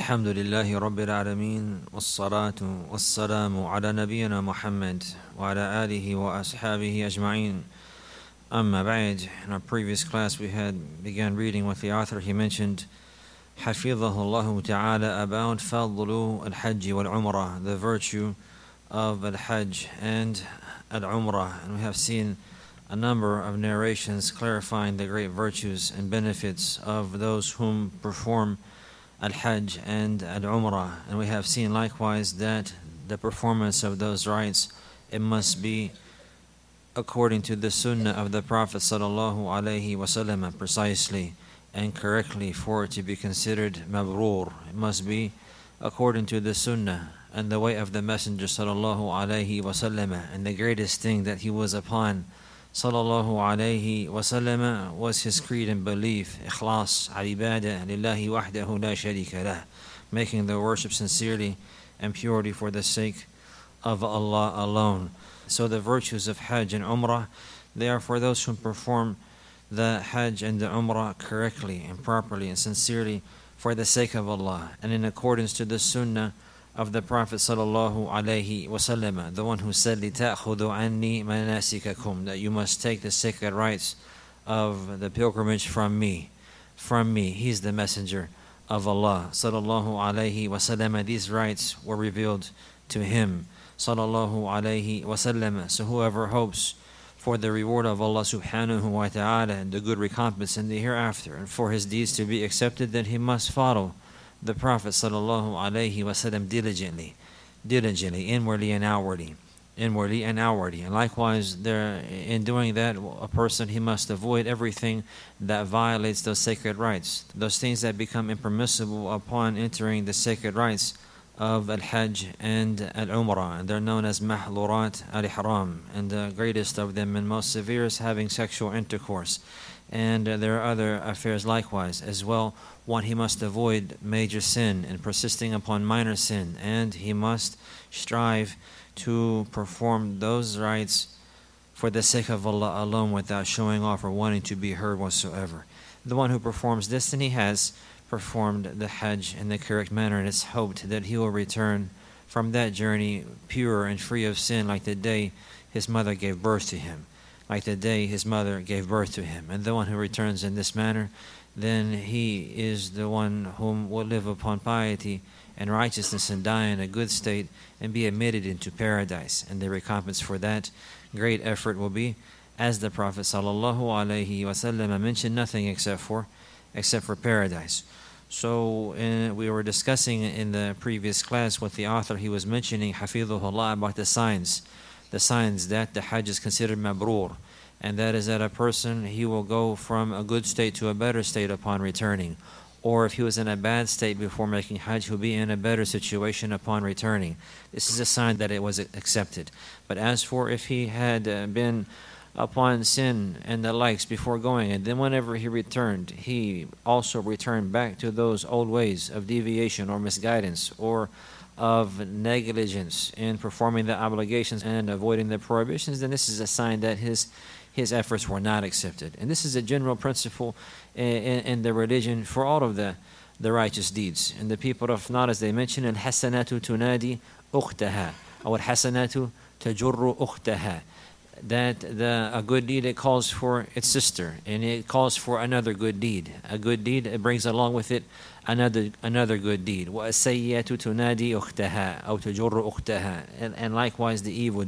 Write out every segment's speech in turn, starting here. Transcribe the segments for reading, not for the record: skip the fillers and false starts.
الحمد لله رب العالمين والصلاة والسلام على نبينا محمد وعلى آله وأصحابه أجمعين. Amma ba'd. In our previous class we had began reading with the author. He mentioned حفظه الله تعالى about فضل الحج والعمرة, the virtue of al-Hajj and al-Umrah. And we have seen a number of narrations clarifying the great virtues and benefits of those whom perform al-Hajj and al-Umrah. And we have seen likewise that the performance of those rites, it must be according to the sunnah of the Prophet sallallahu alaihi wasallam, precisely and correctly, for it to be considered mabrur. It must be according to the sunnah and the way of the Messenger sallallahu alaihi wasallam. And the greatest thing that he was upon sallallahu alaihi wasallam was his creed and belief, ikhlas al-ibadah lillahi wahdahu la sharika lah, making the worship sincerely and purely for the sake of Allah alone. So the virtues of Hajj and Umrah, they are for those who perform the Hajj and the Umrah correctly and properly and sincerely for the sake of Allah and in accordance to the sunnah of the Prophet sallallahu alaihi wasallam, the one who said, لِتَأْخُذُوا عَنِّي مَنَاسِكَكُمْ, that you must take the sacred rites of the pilgrimage from me. From me. He's the messenger of Allah sallallahu alaihi wasallam. These rites were revealed to him sallallahu alaihi wasallam. So whoever hopes for the reward of Allah subhanahu wa ta'ala and the good recompense in the hereafter and for his deeds to be accepted, then he must follow the Prophet sallallahu alaihi wasallam diligently, inwardly and outwardly. And likewise, in doing that, a person, he must avoid everything that violates those sacred rites, those things that become impermissible upon entering the sacred rites of al-Hajj and al-Umrah. And they're known as mahlurat al-ihram, and the greatest of them and most severe is having sexual intercourse. And there are other affairs likewise as well. One, he must avoid major sin and persisting upon minor sin, and he must strive to perform those rites for the sake of Allah alone without showing off or wanting to be heard whatsoever. The one who performs this, then he has performed the Hajj in the correct manner, and it's hoped that he will return from that journey pure and free of sin, like the day his mother gave birth to him. And the one who returns in this manner, then he is the one whom will live upon piety and righteousness and die in a good state and be admitted into paradise. And the recompense for that great effort will be, as the Prophet sallallahu alaihi wasallam mentioned, nothing except for paradise. So we were discussing in the previous class with the author. He was mentioning hafidhullah about the signs that the Hajj is considered mabrur, and that is that a person, he will go from a good state to a better state upon returning. Or if he was in a bad state before making Hajj, he'll be in a better situation upon returning. This is a sign that it was accepted. But as for if he had been upon sin and the likes before going, and then whenever he returned, he also returned back to those old ways of deviation or misguidance or of negligence in performing the obligations and avoiding the prohibitions, then this is a sign that his efforts were not accepted. And this is a general principle in the religion for all of the righteous deeds. And the people of Nard, as they mention, al-hasanatu tunadi ukhtaha, or al-hasanatu tajurru ukhtaha, that a good deed, it calls for its sister, and it calls for another good deed. A good deed, it brings along with it another good deed. وَالسَّيِّئَةُ تُنَادِي أُخْتَهَا أَوْ تَجُرُّ أُخْتَهَا, and likewise the evil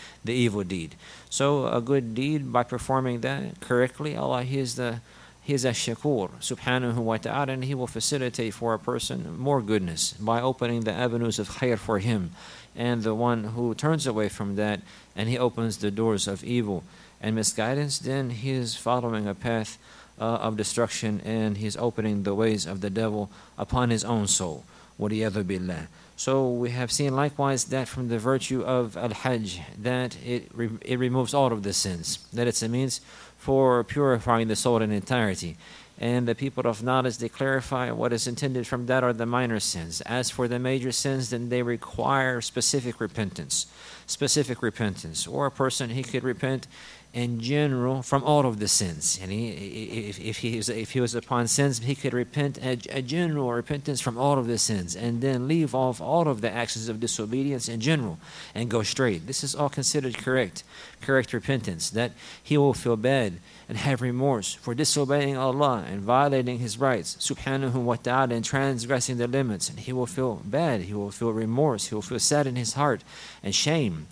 deed. So a good deed, by performing that correctly, Allah, He is Ash-Shakur subhanahu wa ta'ala, and He will facilitate for a person more goodness by opening the avenues of khair for him. And the one who turns away from that and he opens the doors of evil and misguidance, then he is following a path of destruction, and he is opening the ways of the devil upon his own soul. وَلِيَذُ بِاللَّهِ. So we have seen likewise that from the virtue of al-Hajj, that it removes all of the sins, that it's a means for purifying the soul in entirety. And the people of knowledge, they clarify what is intended from that are the minor sins. As for the major sins, then they require specific repentance. Or a person, he could repent in general from all of the sins. And if he was upon sins, he could repent a general repentance from all of the sins, and then leave off all of the actions of disobedience in general and go straight. This is all considered correct repentance, that he will feel bad and have remorse for disobeying Allah and violating His rights, subhanahu wa ta'ala, and transgressing the limits. And he will feel bad, he will feel remorse, he will feel sad in his heart, and shame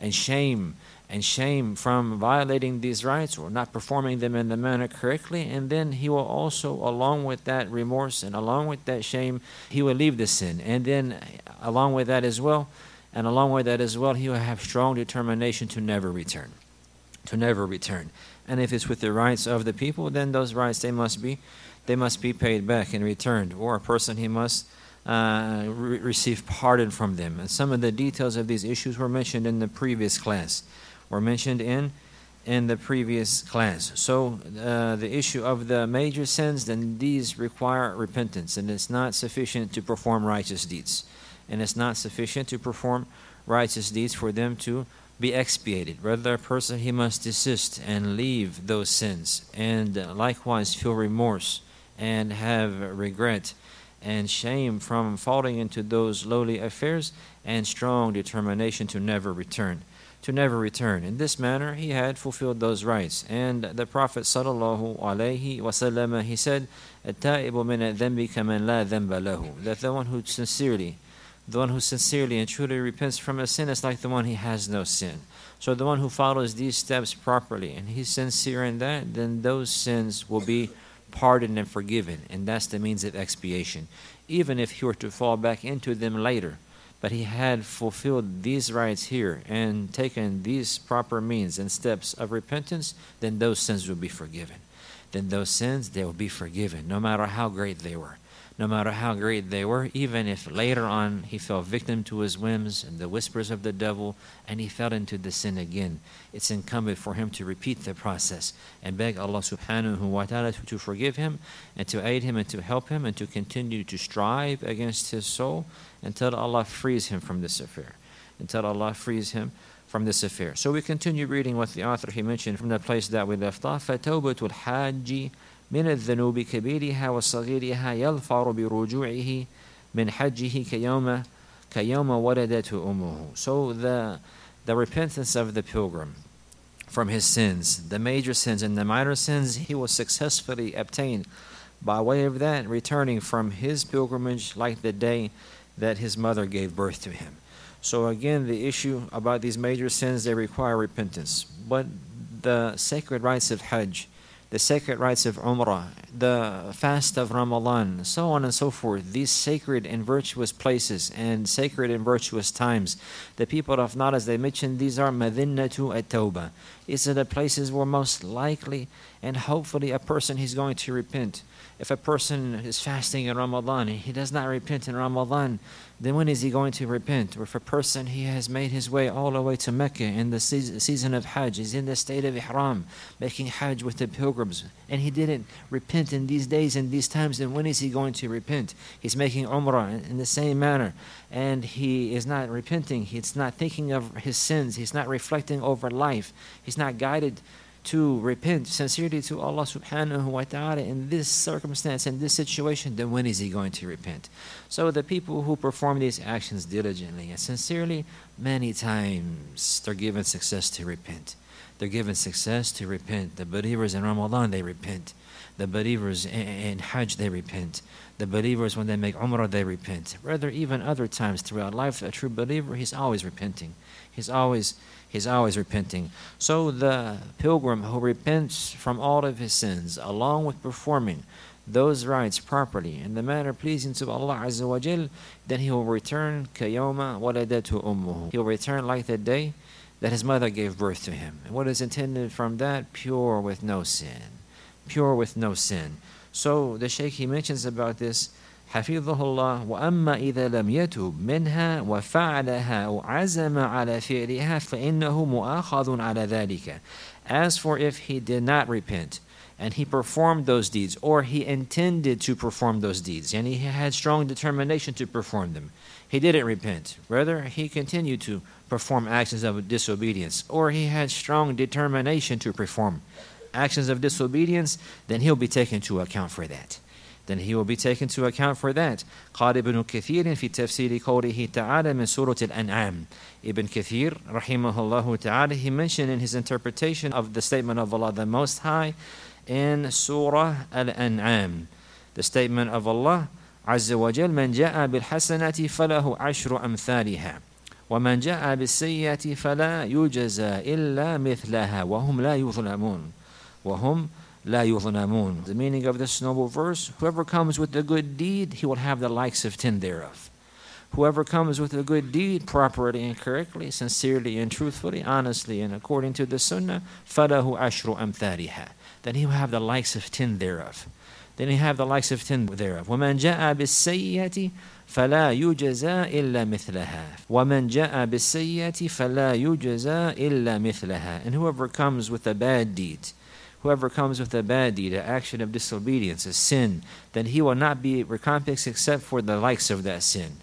from violating these rights or not performing them in the manner correctly. And then he will also, along with that remorse and along with that shame, he will leave the sin. And then along with that as well, he will have strong determination to never return. And if it's with the rights of the people, then those rights, they must be paid back and returned. Or a person, he must receive pardon from them. And some of the details of these issues were mentioned in the previous class. So the issue of the major sins, then these require repentance, and it's not sufficient to perform righteous deeds. And it's not sufficient to perform righteous deeds for them to be expiated. Rather, a person, he must desist and leave those sins, and likewise feel remorse and have regret and shame from falling into those lowly affairs, and strong determination to never return. In this manner, he had fulfilled those rights. And the Prophet sallallahu alaihi wasallam, he said, "At-ta'ibu min al-dhanbi kaman la dhanba lahu." That the one who sincerely and truly repents from a sin is like the one he has no sin. So the one who follows these steps properly and he's sincere in that, then those sins will be pardoned and forgiven, and that's the means of expiation. Even if he were to fall back into them later, but he had fulfilled these rights here and taken these proper means and steps of repentance, then those sins will be forgiven. They will be forgiven, no matter how great they were. Even if later on he fell victim to his whims and the whispers of the devil, and he fell into the sin again, it's incumbent for him to repeat the process and beg Allah subhanahu wa ta'ala to forgive him and to aid him and to help him and to continue to strive against his soul until Allah frees him from this affair. So we continue reading what the author, he mentioned from the place that we left off. فَتَوْبَةُ الْحَاجِّ من الذنوب كبيرها وصغيرها يظفر برجوعه من حجه كيوم ولدته أمه. So the repentance of the pilgrim from his sins, the major sins and the minor sins, he will successfully obtain by way of that, returning from his pilgrimage like the day that his mother gave birth to him. So again, the issue about these major sins, they require repentance. But the sacred rites of Hajj, the sacred rites of Umrah, the fast of Ramadan, so on and so forth, these sacred and virtuous places and sacred and virtuous times, the people of Naras, they mentioned these are Madinatu at-Tawbah. These are the places where most likely and hopefully a person is going to repent. If a person is fasting in Ramadan and he does not repent in Ramadan, then when is he going to repent? Or if a person, he has made his way all the way to Mecca in the season of Hajj, he's in the state of Ihram, making Hajj with the pilgrims, and he didn't repent in these days and these times, then when is he going to repent? He's making Umrah in the same manner, and he is not repenting. He's not thinking of his sins. He's not reflecting over life. He's not guided to repent sincerely to Allah subhanahu wa ta'ala in this circumstance, in this situation, then when is he going to repent? So the people who perform these actions diligently and sincerely, many times they're given success to repent. The believers in Ramadan, they repent. The believers in Hajj, they repent. The believers, when they make Umrah, they repent. Rather, even other times throughout life, a true believer, he's always repenting. He's always repenting. So the pilgrim who repents from all of his sins, along with performing those rites properly in the manner pleasing to Allah Azza wa Jal, then he will return kayoma waladatu ummuhu. He will return like the day that his mother gave birth to him. And what is intended from that? Pure with no sin. So the Shaykh, he mentions about this, حفظه الله وأما إذا لم يتب منها وفعلها وعزم على فعلها فإنه مؤاخذ على ذلك. As for if he did not repent and he performed those deeds, or he intended to perform those deeds, and he had strong determination to perform them. He didn't repent. Rather, he continued to perform actions of disobedience, or he had strong determination to perform actions of disobedience, then he'll be taken to account for that. Then he will be taken to account for that. قال ابن كثير في تفسير قوله تعالى من سورة الأنعام. Ibn Kathir, rahimahullah ta'ala, he mentioned in his interpretation of the statement of Allah the Most High in Surah Al-An'am, the statement of Allah عز وجل من جاء بالحسنة فله عشر أمثالها ومن جاء بالسيئة فلا يجزى إلا مثلها وهم لا يظلمون وهم لا يظلمون. The meaning of this noble verse: whoever comes with a good deed, he will have the likes of 10 thereof. Whoever comes with a good deed properly and correctly, sincerely and truthfully, honestly and according to the Sunnah, فَلَهُ عَشْرُ أَمْثَالِهَا, then he will have the likes of 10 thereof. Then he have the likes of 10 thereof. وَمَنْ جَاءَ بِالسَّيِّئَةِ فَلَا يُجْزَى إِلَّا مِثْلَهَا وَمَنْ جَاءَ بِالسَّيِّئَةِ فَلَا يُجْزَى إِلَّا مِثْلَهَا. And whoever comes with a bad deed, an action of disobedience, a sin, then he will not be recompensed except for the likes of that sin.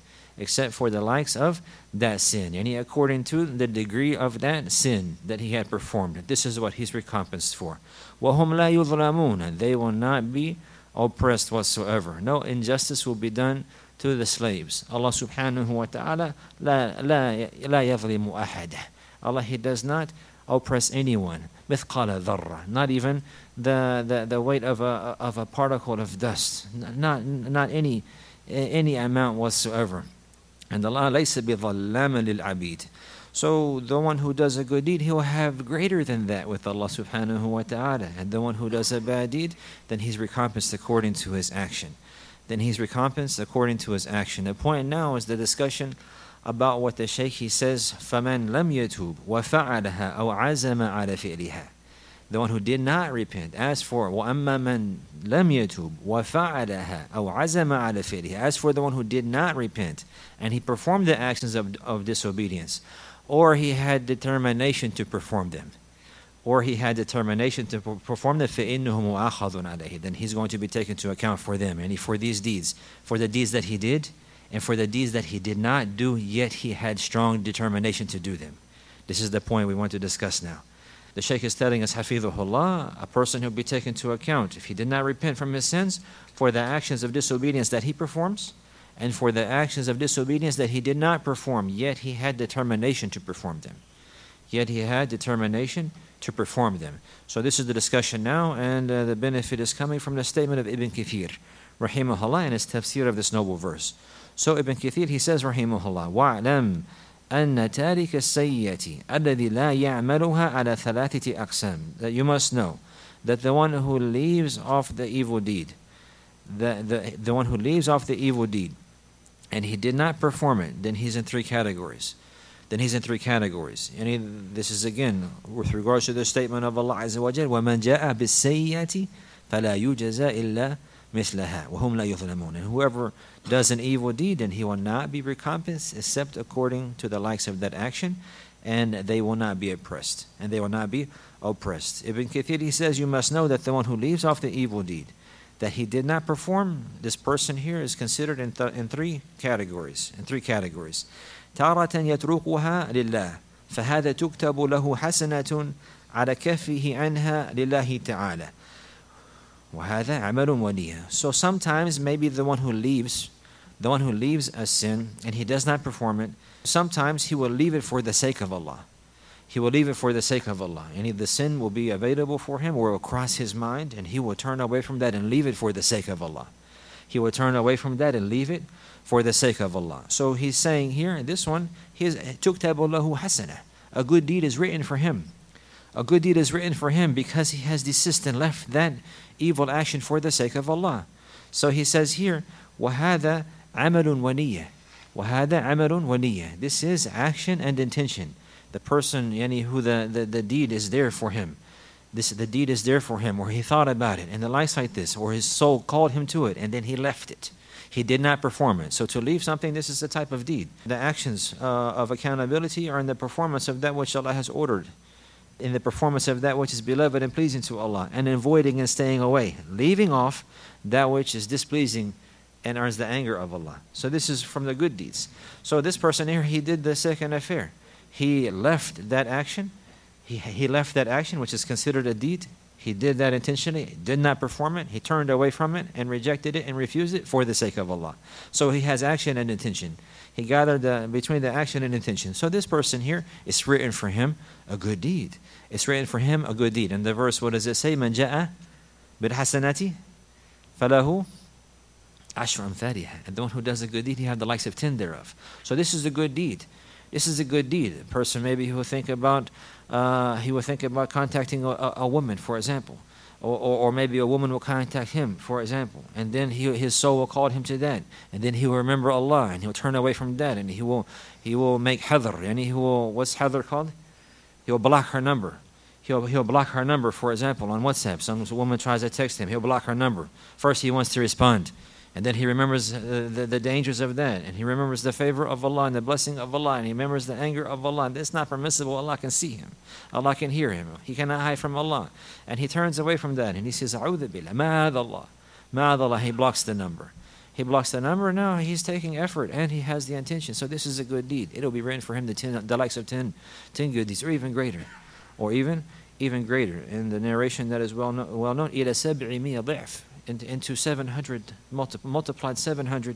And according to the degree of that sin that he had performed, this is what he's recompensed for. وَهُمْ لَا يُظْلَمُونَ, and they will not be oppressed whatsoever. No injustice will be done to the slaves. Allah subhanahu wa ta'ala لا يظلم أحد. Allah, He does not oppress anyone. مثقال ذرة, not even the weight of a particle of dust, not any amount whatsoever. And Allah ليس بظلام للعبيد. So the one who does a good deed, he will have greater than that with Allah subhanahu wa ta'ala. And the one who does a bad deed, then he's recompensed according to his action. The point now is the discussion about what the Shaykh, he says, فَمَنْ لَمْ يَتُوبْ وَفَعَلَهَا أَوْ عَزَمَ عَلَى فِعْلِهَا. The one who did not repent. As for وَأَمَّا مَنْ لَمْ يَتُوبْ وَفَعَلَهَا أَوْ عَزَمَ عَلَى فِعْلِهَا. As for the one who did not repent and he performed the actions of disobedience, or he had determination to perform them, فَإِنَّهُ مُؤَاخَذٌ عَلَيْهِ, then he's going to be taken to account for them, and for these deeds, for the deeds that he did, and for the deeds that he did not do, yet he had strong determination to do them. This is the point we want to discuss now. The Shaykh is telling us, Hafidhullah, a person who will be taken to account, if he did not repent from his sins, for the actions of disobedience that he performs, and for the actions of disobedience that he did not perform, yet he had determination to perform them. So this is the discussion now, and the benefit is coming from the statement of Ibn Kathir, rahimahullah, in his tafsir of this noble verse. So Ibn Kathir, he says, rahimahullah, وَاعْلَمْ أَنَّ تَارِكَ السَّيِّئَةِ الَّذِي لَا يَعْمَلُهَا عَلَى ثَلَاثَةِ أَقْسَامٍ. That you must know that the one who leaves off the evil deed, the one who leaves off the evil deed, and he did not perform it, then he's in three categories. And this is again with regards to the statement of Allah Azza wa Jal, وَمَنْ جَاءَ بِالسَّيِّئَةِ فَلَا يُجْزَى إِلَّا مِثْلَهَا وَهُمْ لَا يُظْلَمُونَ. And whoever does an evil deed, then he will not be recompensed except according to the likes of that action, and they will not be oppressed. Ibn Kathir, he says, you must know that the one who leaves off the evil deed that he did not perform, this person here is considered in three categories. تارة يتركها لله فهذا تكتب له حسنة على كفه عنها لله تعالى وهذا عمل ونية. So sometimes maybe the one who leaves a sin and he does not perform it, sometimes he will leave it for the sake of Allah. And the sin will be available for him, or will cross his mind, and he will turn away from that and leave it for the sake of Allah. So he's saying here, this one, تُكْتَبُ لَهُ حَسَنَةً. A good deed is written for him. Because he has desisted and left that evil action for the sake of Allah. So he says here, وَهَذَا عَمَلٌ وَنِيَّةٌ. This is action and intention. The person, who the deed is there for him. The deed is there for him, or he thought about it, and the likes like this, or his soul called him to it, and then he left it. He did not perform it. So to leave something, this is a type of deed. The actions of accountability are in the performance of that which Allah has ordered. in the performance of that which is beloved and pleasing to Allah, and avoiding and staying away, leaving off that which is displeasing and earns the anger of Allah. So this is from the good deeds. So this person here, he did the second affair. He left that action. He left that action, which is considered a deed. He did that intentionally, did not perform it. He turned away from it and rejected it and refused it for the sake of Allah. So he has action and intention. He gathered between the action and intention. So this person here, it's written for him a good deed. It's written for him a good deed. And the verse, what does it say? مَنْ جَاءَ بِالْحَسَنَةِ فَلَهُ عَشْرُ أَمْثَالِهَا. And the one who does a good deed, he have the likes of 10 thereof. So this is a good deed. This is a good deed. A person maybe who will think about contacting a woman, for example, or maybe a woman will contact him, for example, and then his soul will call him to that, and then he will remember Allah, and he'll turn away from that, and he will make hadr, and he will, what's hadr called? He will block her number. He'll block her number, for example, on WhatsApp. Some woman tries to text him, he'll block her number. First he wants to respond, and then he remembers the dangers of that, and he remembers the favor of Allah and the blessing of Allah, and he remembers the anger of Allah. It's not permissible. Allah can see him. Allah can hear him. He cannot hide from Allah. And he turns away from that, and he says, A'udhu billah, ma'adallah. Ma'adallah, he blocks the number. He blocks the number. Now he's taking effort, and he has the intention. So this is a good deed. It'll be written for him the likes of 10 good deeds, or even greater. Or even greater. In the narration that is well known, إِلَى سَبْعِ مِيَ ضِعْفٍ. Into 700, multiplied 700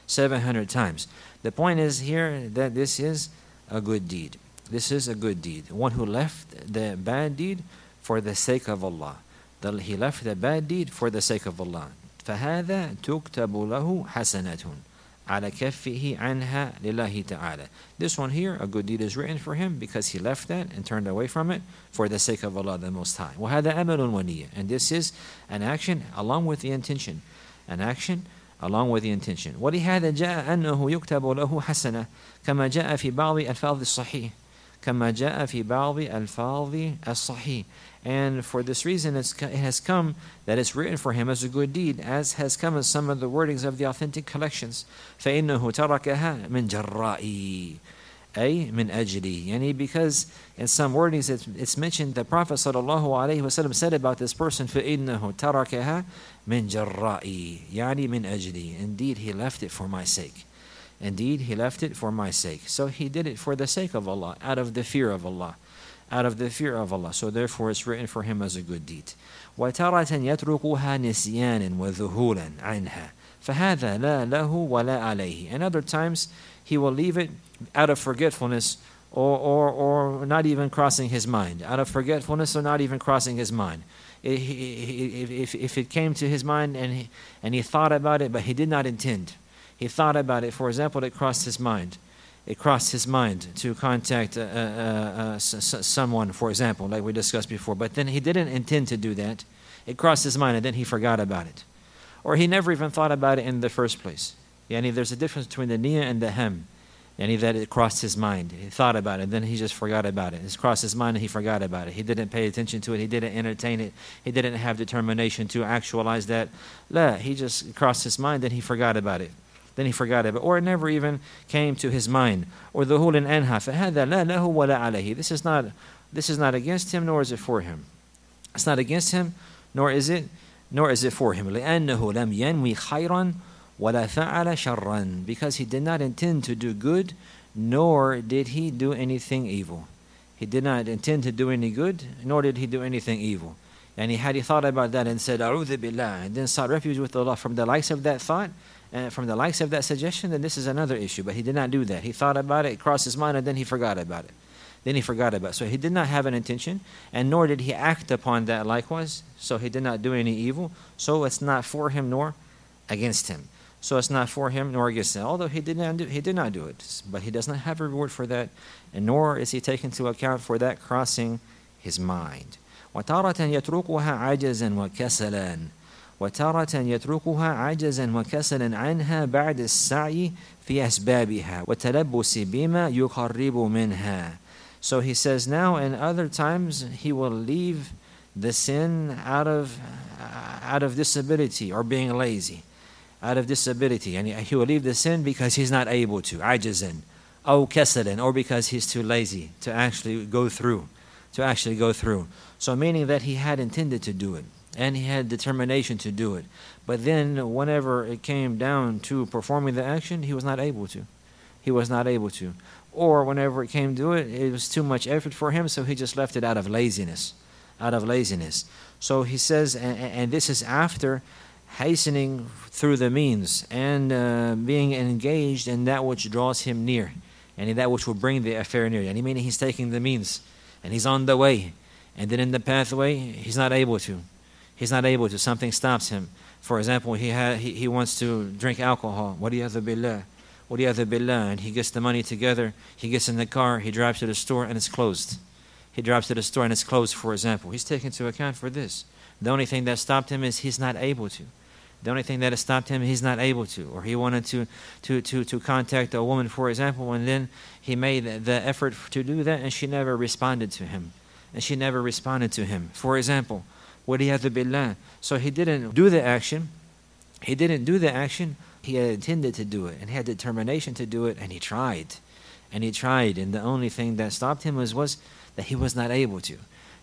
times. The point is here that this is a good deed. This is a good deed. One who left the bad deed for the sake of Allah. He left the bad deed for the sake of Allah. فَهَذَا تُكْتَبُ لَهُ حَسَنَةٌ عَلَى كَفِّهِ عَنْهَا لِلَّهِ تَعَالَى. This one here, a good deed is written for him because he left that and turned away from it for the sake of Allah the Most High. وَهَذَا أَمَلٌ وَنِيَّةٌ. And this is an action along with the intention. An action along with the intention. وَلِهَذَا جَاءَ أَنَّهُ يُكْتَبُ لَهُ حَسَنَةٌ كَمَا جَاءَ فِي بَعْضِ أَلْفَاظِ الصَّحِيحِ كَمَا جَاءَ فِي بَعْضِ أَلْفَاظِ الصَّحِيحِ. And for this reason it has come that it's written for him as a good deed, as has come in some of the wordings of the authentic collections. فَإِنَّهُ تَرَكَهَا مِنْ جَرَّائِي أي مِنْ أَجْلِي. Yani because in some wordings it's mentioned the Prophet ﷺ said about this person, فَإِنَّهُ تَرَكَهَا مِنْ جَرَّائِي يعني مِنْ أَجْلِي. Indeed, he left it for my sake. Indeed, he left it for my sake. So he did it for the sake of Allah, out of the fear of Allah. Out of the fear of Allah. So therefore it's written for him as a good deed. وَتَارَةً يَتْرُكُهَا نِسْيَانًا وَذُهُولًا عَنْهَا فَهَذَا لَا لَهُ وَلَا عَلَيْهِ. And other times he will leave it out of forgetfulness or not even crossing his mind. Out of forgetfulness or not even crossing his mind. If it came to his mind and he thought about it but he did not intend. He thought about it, for example, it crossed his mind. It crossed his mind to contact someone, for example, like we discussed before. But then he didn't intend to do that. It crossed his mind and then he forgot about it. Or he never even thought about it in the first place. Yani there's a difference between the niyyah and the ham. Yani that it crossed his mind. He thought about it and then he just forgot about it. It crossed his mind and he forgot about it. He didn't pay attention to it. He didn't entertain it. He didn't have determination to actualize that. La, he just crossed his mind and he forgot about it. Then he forgot about it, or it never even came to his mind. Or the hul anha فهذا لا له ولا عليه. This is not against him, nor is it for him. It's not against him, nor is it for him. لأنه لم ينوي خيرا ولا فعل شرا. Because he did not intend to do good, nor did he do anything evil. He did not intend to do any good, nor did he do anything evil. And had he thought about that and said, أعوذ بالله, and then sought refuge with Allah from the likes of that thought, and from the likes of that suggestion, then this is another issue. But he did not do that. He thought about it, it crossed his mind, and then he forgot about it. So he did not have an intention, and nor did he act upon that likewise. So he did not do any evil. So it's not for him nor against him. So it's not for him nor against him. Although he did not do it. But he does not have a reward for that, and nor is he taken into account for that crossing his mind. وَتَارَةً يَتْرُكُهَا عَجَزًا وَكَسَلًا وتارة يتركها عجزا وكسلا عنها بعد السعي في أسبابها وتلبس بما يقرب منها. So he says now, and other times he will leave the sin out of disability or being lazy, out of disability, and he will leave the sin because he's not able to, عجزا أو كسلا, or because he's too lazy to actually go through to actually go through. So meaning that he had intended to do it, and he had determination to do it. But then whenever it came down to performing the action, he was not able to. He was not able to. Or whenever it came to it, it was too much effort for him, so he just left it out of laziness. Out of laziness. So he says, and this is after hastening through the means and being engaged in that which draws him near, and in that which will bring the affair near. And meaning he's taking the means, and he's on the way, and then in the pathway, he's not able to. He's not able to. Something stops him. For example, he wants to drink alcohol. Waliyadhu billah. Waliyadhu billah. And he gets the money together. He gets in the car. He drives to the store, and it's closed. He drives to the store, and it's closed, for example. He's taken into account for this. The only thing that stopped him is he's not able to. The only thing that has stopped him, he's not able to. Or he wanted to contact a woman, for example, and then he made the effort to do that, and she never responded to him. For example, waliyadhu billah. So he didn't do the action. He had intended to do it, and he had determination to do it, and he tried. And the only thing that stopped him was that he was not able to.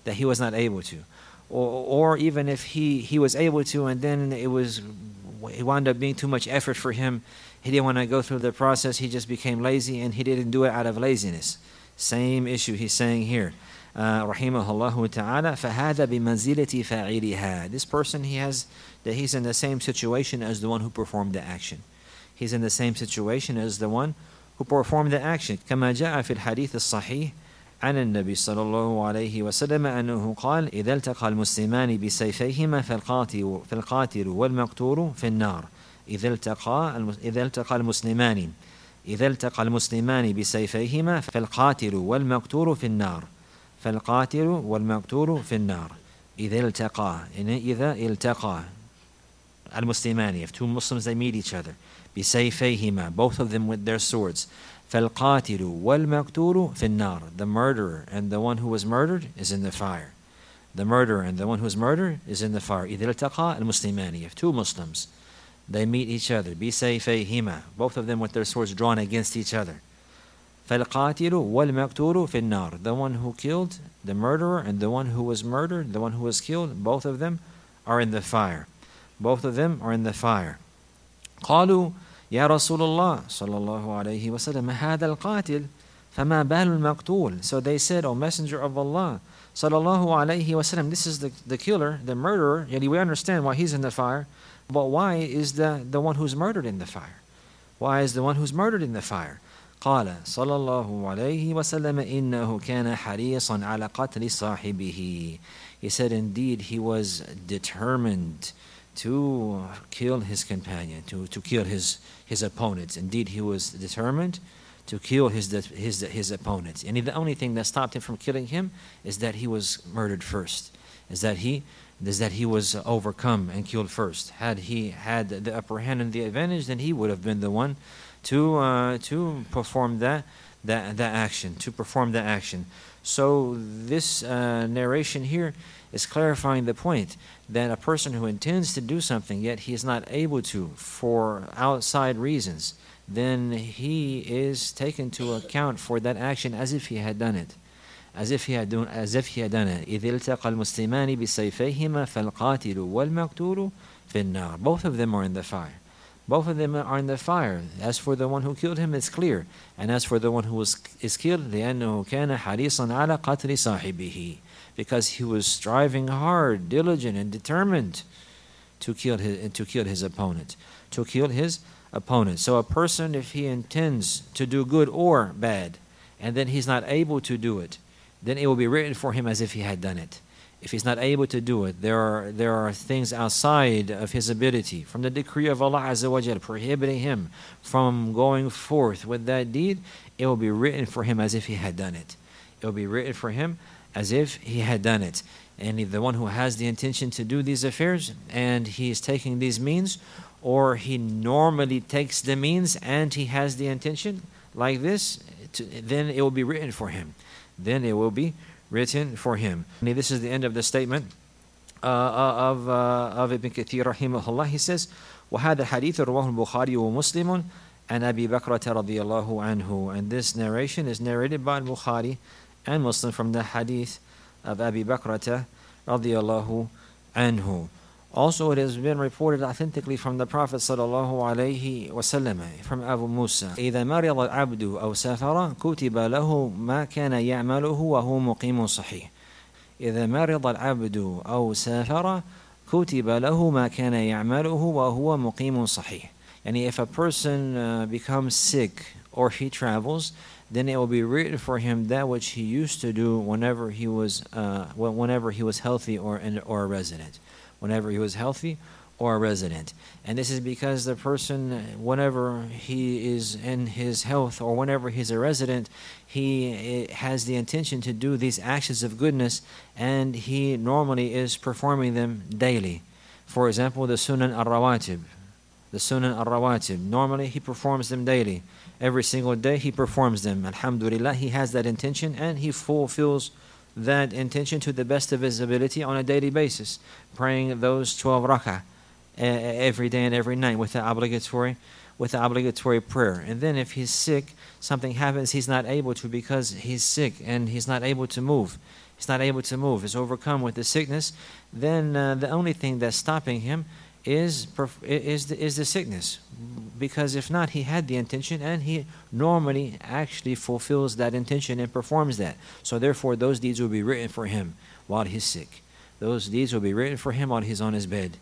Or even if he was able to, and then it wound up being too much effort for him. He didn't want to go through the process. He just became lazy, and he didn't do it out of laziness. Same issue he's saying here. Rahimahullah ta'ala, فَهَذَا بِمَنْزِلَةِ فَاعِلِهَا. This person, he's in the same situation as the one who performed the action. He's in the same situation as the one who performed the action. كما جاء في الحديث الصحيح عن النبي صلى الله عليه وسلم أنه قال إذا التقى المسلمان بسيفيهما فالقاتل والمقتول في النار. إذا التقى المسلمان بسيفيهما فالقاتل والمقتول في النار. إذا التقى المسلمان, if two Muslims, they meet each other, بسيفيهما, both of them with their swords, فالقاتل والمقتول في النار. The murderer and the one who was murdered is in the fire. إذا التقى المسلمان, if two Muslims, they meet each other, بسيفيهما, both of them with their swords drawn against each other. فالقاتل والمقتول في النار. The one who killed, the murderer, and the one who was murdered, the one who was killed, both of them are in the fire. قالوا يا رسول الله صلى الله عليه وسلم هذا القاتل فما بال المقتول. So they said, O Messenger of Allah صلى الله عليه وسلم, this is the killer, the murderer, yet we understand why he's in the fire, but why is the one who's murdered in the fire? قال صلى الله عليه وسلم إنه كان حريصا على قتل صاحبه. He said, indeed, he was determined to kill his companion, to kill his opponents. Indeed, he was determined to kill his opponents. And the only thing that stopped him from killing him is that he was murdered first, is that he was overcome and killed first. Had he had the upper hand and the advantage, then he would have been the one to perform that action. So this narration here is clarifying the point that a person who intends to do something, yet he is not able to for outside reasons, then he is taken to account for that action as if he had done it. إذ التقى المسلمان بسيفيهما فالقاتل والمقتول في النار. Both of them are in the fire. As for the one who killed him, it's clear. And as for the one who is killed, لأنه كان حريصا على قتل صاحبه, because he was striving hard, diligent, and determined to kill his opponent. So a person, if he intends to do good or bad, and then he's not able to do it, then it will be written for him as if he had done it. If he's not able to do it, there are things outside of his ability, from the decree of Allah Azza wa Jal, prohibiting him from going forth with that deed. It will be written for him as if he had done it. And if the one who has the intention to do these affairs, and he is taking these means, or he normally takes the means and he has the intention like this, then it will be written for him. And this is the end of the statement of Ibn Kathir rahimahullah. He says, وَهَذَا الْحَدِيثُ رَوَاهُ الْبُخَارِي وَمُسْلِمٌ عن أبي بكرة رضي الله عنه. And this narration is narrated by Bukhari and Muslim from the hadith of Abi Bakrata radiyallahu anhu. Also, it has been reported authentically from the Prophet sallallahu alaihi wasallam, from Abu Musa, إذا مرض العبد أو سافر كتب له ما كان يعمله وهو مقيم صحيح. إذا مرض العبد أو سافر كتب له ما كان يعمله وهو مقيم صحيح. And if a person becomes sick or he travels, then it will be written for him that which he used to do whenever he was healthy or a resident. Whenever he was healthy or a resident. And this is because the person, whenever he is in his health or whenever he's a resident, he has the intention to do these actions of goodness, and he normally is performing them daily. For example, the Sunan al-Rawatib. The Sunan al-Rawatib. Normally he performs them daily. Every single day he performs them. Alhamdulillah, he has that intention and he fulfills that intention to the best of his ability on a daily basis, praying those 12 rak'ah every day and every night with the obligatory prayer. And then if he's sick, something happens, he's not able to because he's sick and he's not able to move. He's overcome with the sickness. Then the only thing that's stopping him is the sickness, because if not, he had the intention and he normally actually fulfills that intention and performs that. So therefore those deeds will be written for him while he's sick. Those deeds will be written for him while he's on his bed,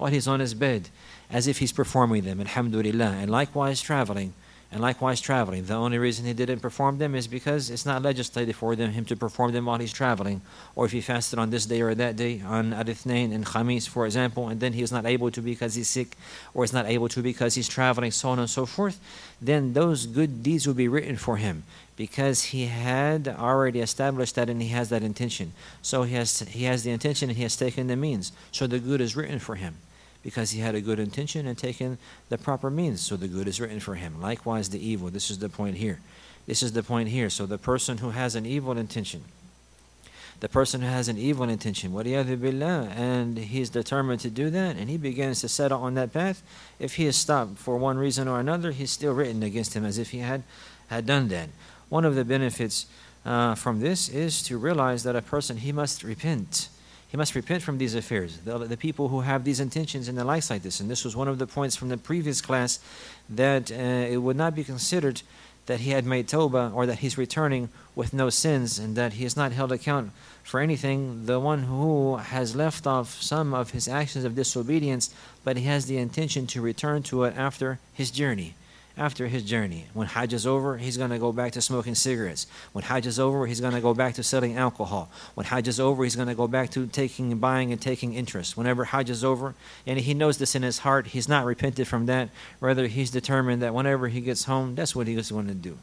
as if he's performing them, alhamdulillah. And likewise traveling. The only reason he didn't perform them is because it's not legislated for him to perform them while he's traveling. Or if he fasted on this day or that day, on Al-Ithnain and Khamis, for example, and then he is not able to because he's sick, or is not able to because he's traveling, so on and so forth, then those good deeds will be written for him because he had already established that and he has that intention. So he has the intention and he has taken the means. So the good is written for him, because he had a good intention and taken the proper means. So the good is written for him. Likewise the evil. This is the point here. So the person who has an evil intention, waliyadhu billah, and he's determined to do that, and he begins to settle on that path, if he is stopped for one reason or another, he's still written against him as if he had done that. One of the benefits from this is to realize that a person, he must repent. He must repent from these affairs. The people who have these intentions and the likes like this. And this was one of the points from the previous class, that it would not be considered that he had made tawbah, or that he's returning with no sins, and that he has not held account for anything. The one who has left off some of his actions of disobedience, but he has the intention to return to it after his journey. When Hajj is over, he's going to go back to smoking cigarettes. When Hajj is over, he's going to go back to selling alcohol. When Hajj is over, he's going to go back to buying and taking interest. Whenever Hajj is over, and he knows this in his heart, he's not repented from that. Rather, he's determined that whenever he gets home, that's what he's going to do.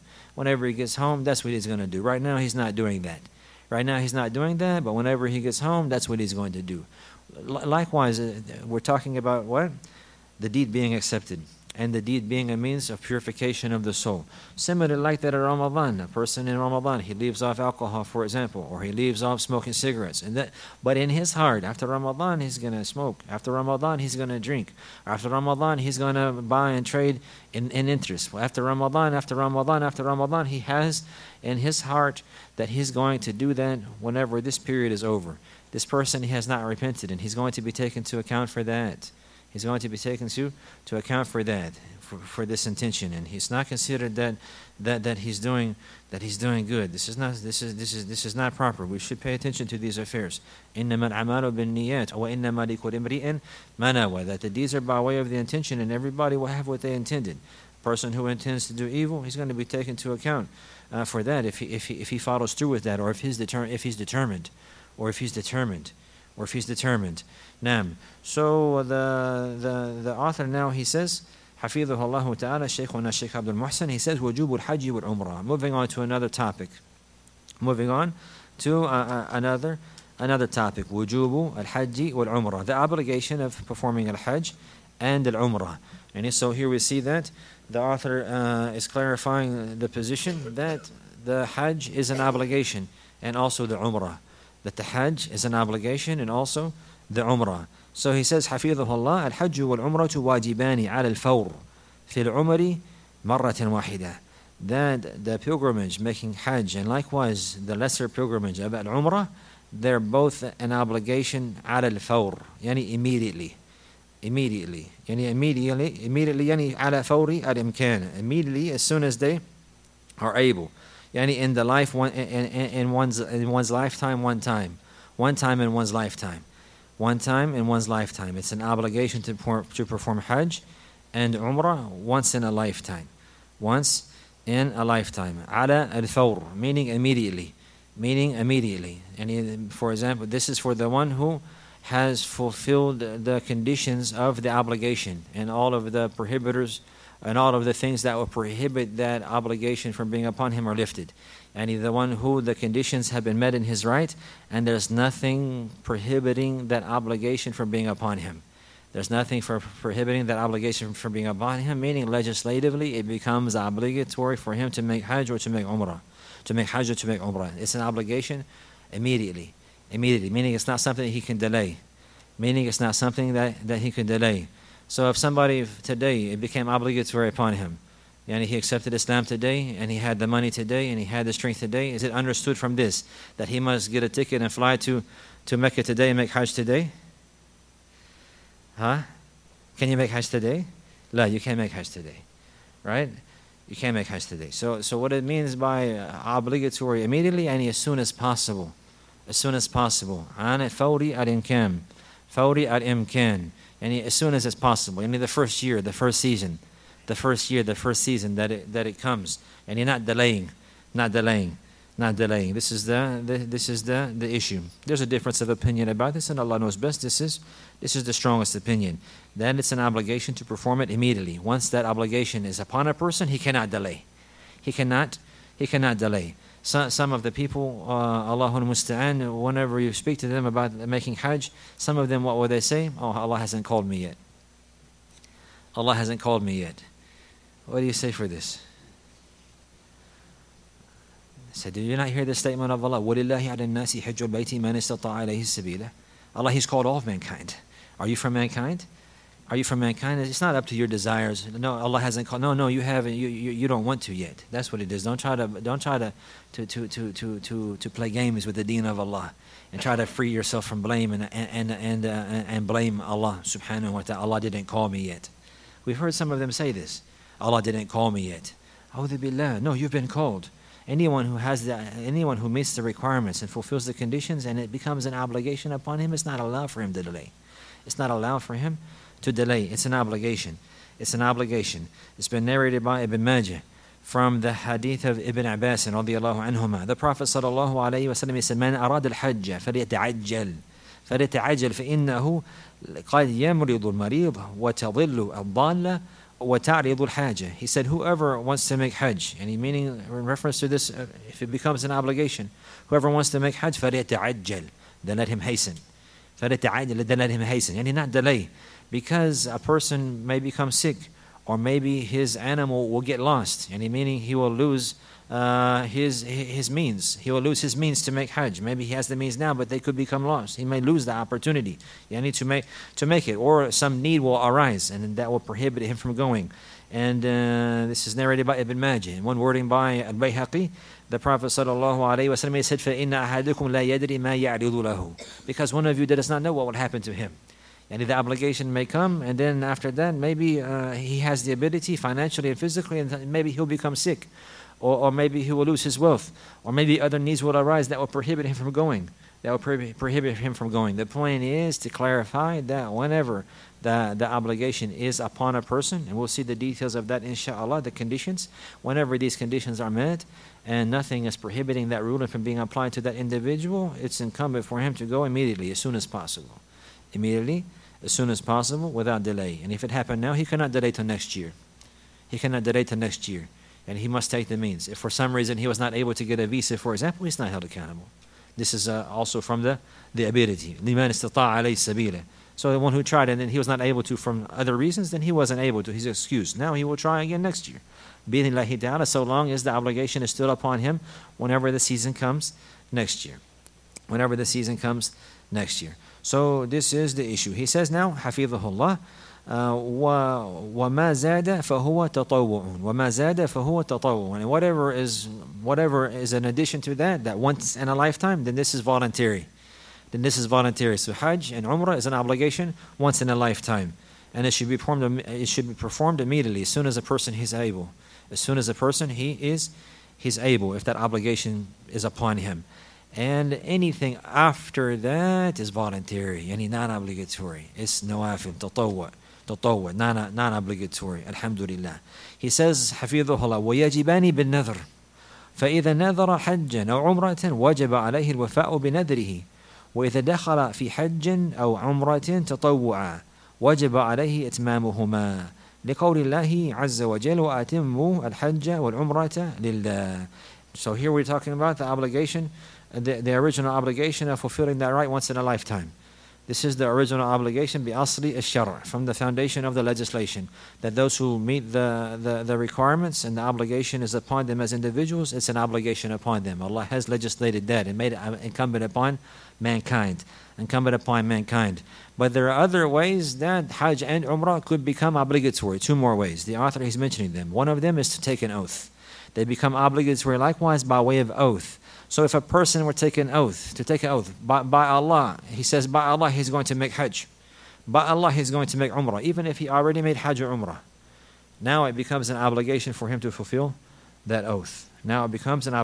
Right now, he's not doing that. But whenever he gets home, that's what he's going to do. Likewise, we're talking about what? The deed being accepted, and the deed being a means of purification of the soul. Similar like that in Ramadan. A person in Ramadan, he leaves off alcohol, for example, or he leaves off smoking cigarettes. But in his heart, after Ramadan, he's going to smoke. After Ramadan, he's going to drink. After Ramadan, he's going to buy and trade in interest. After Ramadan, he has in his heart that he's going to do that whenever this period is over. This person, he has not repented, and he's going to be taken to account for that. He's going to be taken to account for that, for this intention, and he's not considered that he's doing good. This is not proper. We should pay attention to these affairs. إنما الأعمال بالنيات وإنما لكل امرئ ما نوى. That the deeds are by way of the intention, and everybody will have what they intended. A person who intends to do evil, he's going to be taken to account for that if he follows through with that, or if he's determined. Naam. So the author now, he says, حفظه الله تعالى شيخنا الشيخ عبد المحسن, he says وجوب الحج والعمرة. Moving on to another topic. Another topic. وجوب الحج والعمرة. The obligation of performing al-hajj and al-umrah. And so here we see that the author is clarifying the position that the hajj is an obligation, and also the umrah. That the hajj is an obligation and also the umrah. So he says, حفظه الله الحج والعمرة واجبان على الفور في العمر مرة واحدة. That the pilgrimage, making hajj, and likewise the lesser pilgrimage of al-umrah, they're both an obligation على الفور, يعني immediately. Immediately. يعني immediately يعني على فور الإمكان. Immediately, as soon as they are able. Yani in the life in one's lifetime, one time in one's lifetime, one time in one's lifetime. It's an obligation to perform Hajj and Umrah once in a lifetime, once in a lifetime. Ala al-fawr, meaning immediately, And for example, this is for the one who has fulfilled the conditions of the obligation and all of the prohibitors. And all of the things that will prohibit that obligation from being upon him are lifted. And he's the one who the conditions have been met in his right, and there's nothing prohibiting that obligation from being upon him. There's nothing prohibiting that obligation from being upon him, meaning legislatively it becomes obligatory for him to make Hajj or to make Umrah. To make Hajj or to make Umrah. It's an obligation immediately, meaning it's not something that he can delay. So if somebody today, it became obligatory upon him, and he accepted Islam today, and he had the money today, and he had the strength today, is it understood from this that he must get a ticket and fly to Mecca today and make Hajj today? Huh? Can you make Hajj today? No, you can't make Hajj today. Right? You can't make Hajj today. So what it means by obligatory immediately, and as soon as possible. As soon as possible. فوري الإمكان. فوري الإمكان. And as soon as it's possible. And the first year, the first season that it comes, and you're not delaying. This is the issue. There's a difference of opinion about this, and Allah knows best. This is the strongest opinion. Then it's an obligation to perform it immediately. Once that obligation is upon a person, he cannot delay. He cannot delay. Some of the people, Allahul Musta'an, whenever you speak to them about making Hajj, some of them, what will they say? Oh, Allah hasn't called me yet. Allah hasn't called me yet. What do you say for this? So do you not hear the statement of Allah? وَلِلَّهِ عَلَى النَّاسِ حِجُّ الْبَيْتِ مَنِ اسْتَطَاعَ إِلَيْهِ السَّبِيلَ. Allah, He's called all of mankind. Are you from mankind? It's not up to your desires. No, Allah hasn't called. No, you haven't. You don't want to yet. That's what it is. Don't try to play games with the deen of Allah and try to free yourself from blame and blame Allah subhanahu wa ta'ala. Allah didn't call me yet. We've heard some of them say this. Allah didn't call me yet. A'udhu billah. No, you've been called. Anyone who meets the requirements and fulfills the conditions, and it becomes an obligation upon him, it's not allowed for him to delay. It's not allowed for him to delay. It's an obligation. It's been narrated by Ibn Majah from the hadith of Ibn Abbas radiyallahu anhuma. The Prophet sallallahu alayhi wa sallam said, "Man arad al-hajj فليتعجل فإنه قد يمرض المريض وتضل الضالة وتعرض الحاجة." He said, whoever wants to make Hajj, and he meaning in reference to this, if it becomes an obligation, whoever wants to make Hajj, فليتعجل, then let him hasten. And not delay, because a person may become sick, or maybe his animal will get lost, and meaning he will lose his means. He will lose his means to make Hajj. Maybe he has the means now, but they could become lost. He may lose the opportunity. To make it, or some need will arise, and that will prohibit him from going. And this is narrated by Ibn Majah. In one wording by Al-Bayhaqi, the Prophet sallallahu alaihi wasallam said, فَإِنَّ أَحَدُكُمْ لَا يَدْرِي مَا يَعْرِضُ لَهُ. Because one of you does not know what will happen to him. And the obligation may come, and then after that, maybe he has the ability financially and physically, and maybe he'll become sick, or maybe he will lose his wealth, or maybe other needs will arise that will prohibit him from going. The point is to clarify that whenever the obligation is upon a person, and we'll see the details of that inshallah, the conditions, whenever these conditions are met, and nothing is prohibiting that ruling from being applied to that individual, it's incumbent for him to go immediately, as soon as possible. Without delay. And if it happened now, he cannot delay till next year. And he must take the means. If for some reason he was not able to get a visa, for example, he's not held accountable. This is also from the ability. لِمَنِ اسْتَطَاعَ عَلَيْهِ السَّبِيلَ. So the one who tried and then he was not able to from other reasons, then he wasn't able to. He's excused. Now he will try again next year. بِإِذْنِ اللَّهِ so long as the obligation is still upon him whenever the season comes next year. So this is the issue. He says now, حَفِظَهُ اللَّهِ وَمَا زَادَ فَهُوَ تَطَوُّعٌ. And whatever is in addition to that once in a lifetime, then this is voluntary. then this is voluntary. So Hajj and Umrah is an obligation once in a lifetime. And it should be performed immediately, as soon as a person is able. As soon as a person he's able, if that obligation is upon him. And anything after that is voluntary, yani non-obligatory. It's nawafil, tatawwa, non-obligatory. Alhamdulillah. He says, حفظه الله, ويجبان بالنذر. فإذا نذر حجا أو عمرة وجب عليه الوفاء بنذره. وإذا دخل في حج أو عمرة تطوعا وجب عليه إتمامهما. لقول الله عز وجل وأتموا الحج والعمرة لله. So here we're talking about the obligation, the original obligation of fulfilling that right once in a lifetime. This is the original obligation بأصل الشرع, from the foundation of the legislation, that those who meet the requirements and the obligation is upon them as individuals, it's an obligation upon them. Allah has legislated that and made it incumbent upon mankind. But there are other ways that Hajj and Umrah could become obligatory. Two more ways. The author is mentioning them. One of them is to take an oath. They become obligatory likewise by way of oath. So if a person were to take an oath by Allah, he says by Allah he's going to make Hajj. By Allah he's going to make Umrah, even if he already made Hajj or Umrah. Now it becomes an obligation for him to fulfill that oath. And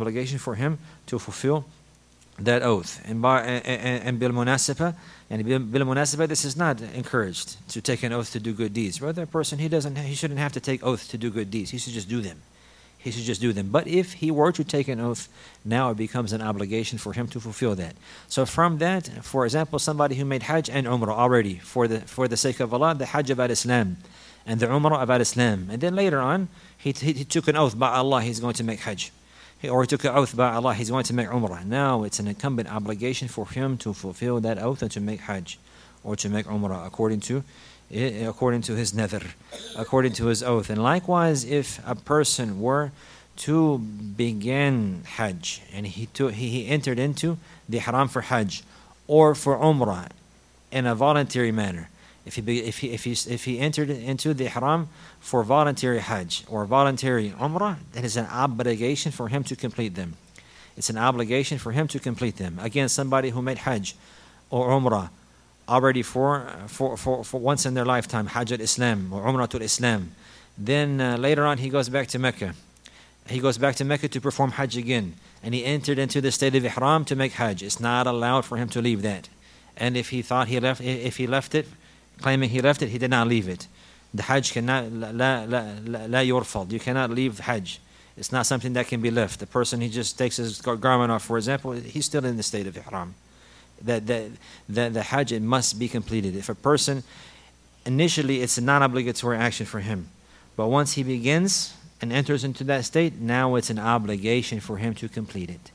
bil munasaba, this is not encouraged to take an oath to do good deeds. Rather, a person he shouldn't have to take oath to do good deeds. He should just do them. But if he were to take an oath, now it becomes an obligation for him to fulfill that. So from that, for example, somebody who made Hajj and Umrah already for the sake of Allah, the Hajj of al-Islam and the Umrah of al-Islam, and then later on he took an oath by Allah he's going to make Hajj, or he took an oath by Allah he's going to make Umrah. Now it's an incumbent obligation for him to fulfill that oath and to make Hajj or to make Umrah according to his nadhr, according to his oath. And likewise, if a person were to begin Hajj and he entered into the ihram for Hajj or for Umrah in a voluntary manner, if he entered into the ihram for voluntary Hajj or voluntary Umrah, that is an obligation for him to complete them. It's an obligation for him to complete them. Again, somebody who made Hajj or Umrah already for once in their lifetime, Hajj al-Islam or Umrah al-Islam. Then later on he goes back to Mecca. He goes back to Mecca to perform Hajj again. And he entered into the state of Ihram to make Hajj. It's not allowed for him to leave that. And if he left it, claiming he left it, he did not leave it. The Hajj cannot, la yurfad. You cannot leave Hajj. It's not something that can be left. The person, he just takes his garment off, for example, he's still in the state of Ihram. The Hajj, it must be completed. If a person, initially it's a non-obligatory action for him, but once he begins and enters into that state, now it's an obligation for him to complete it.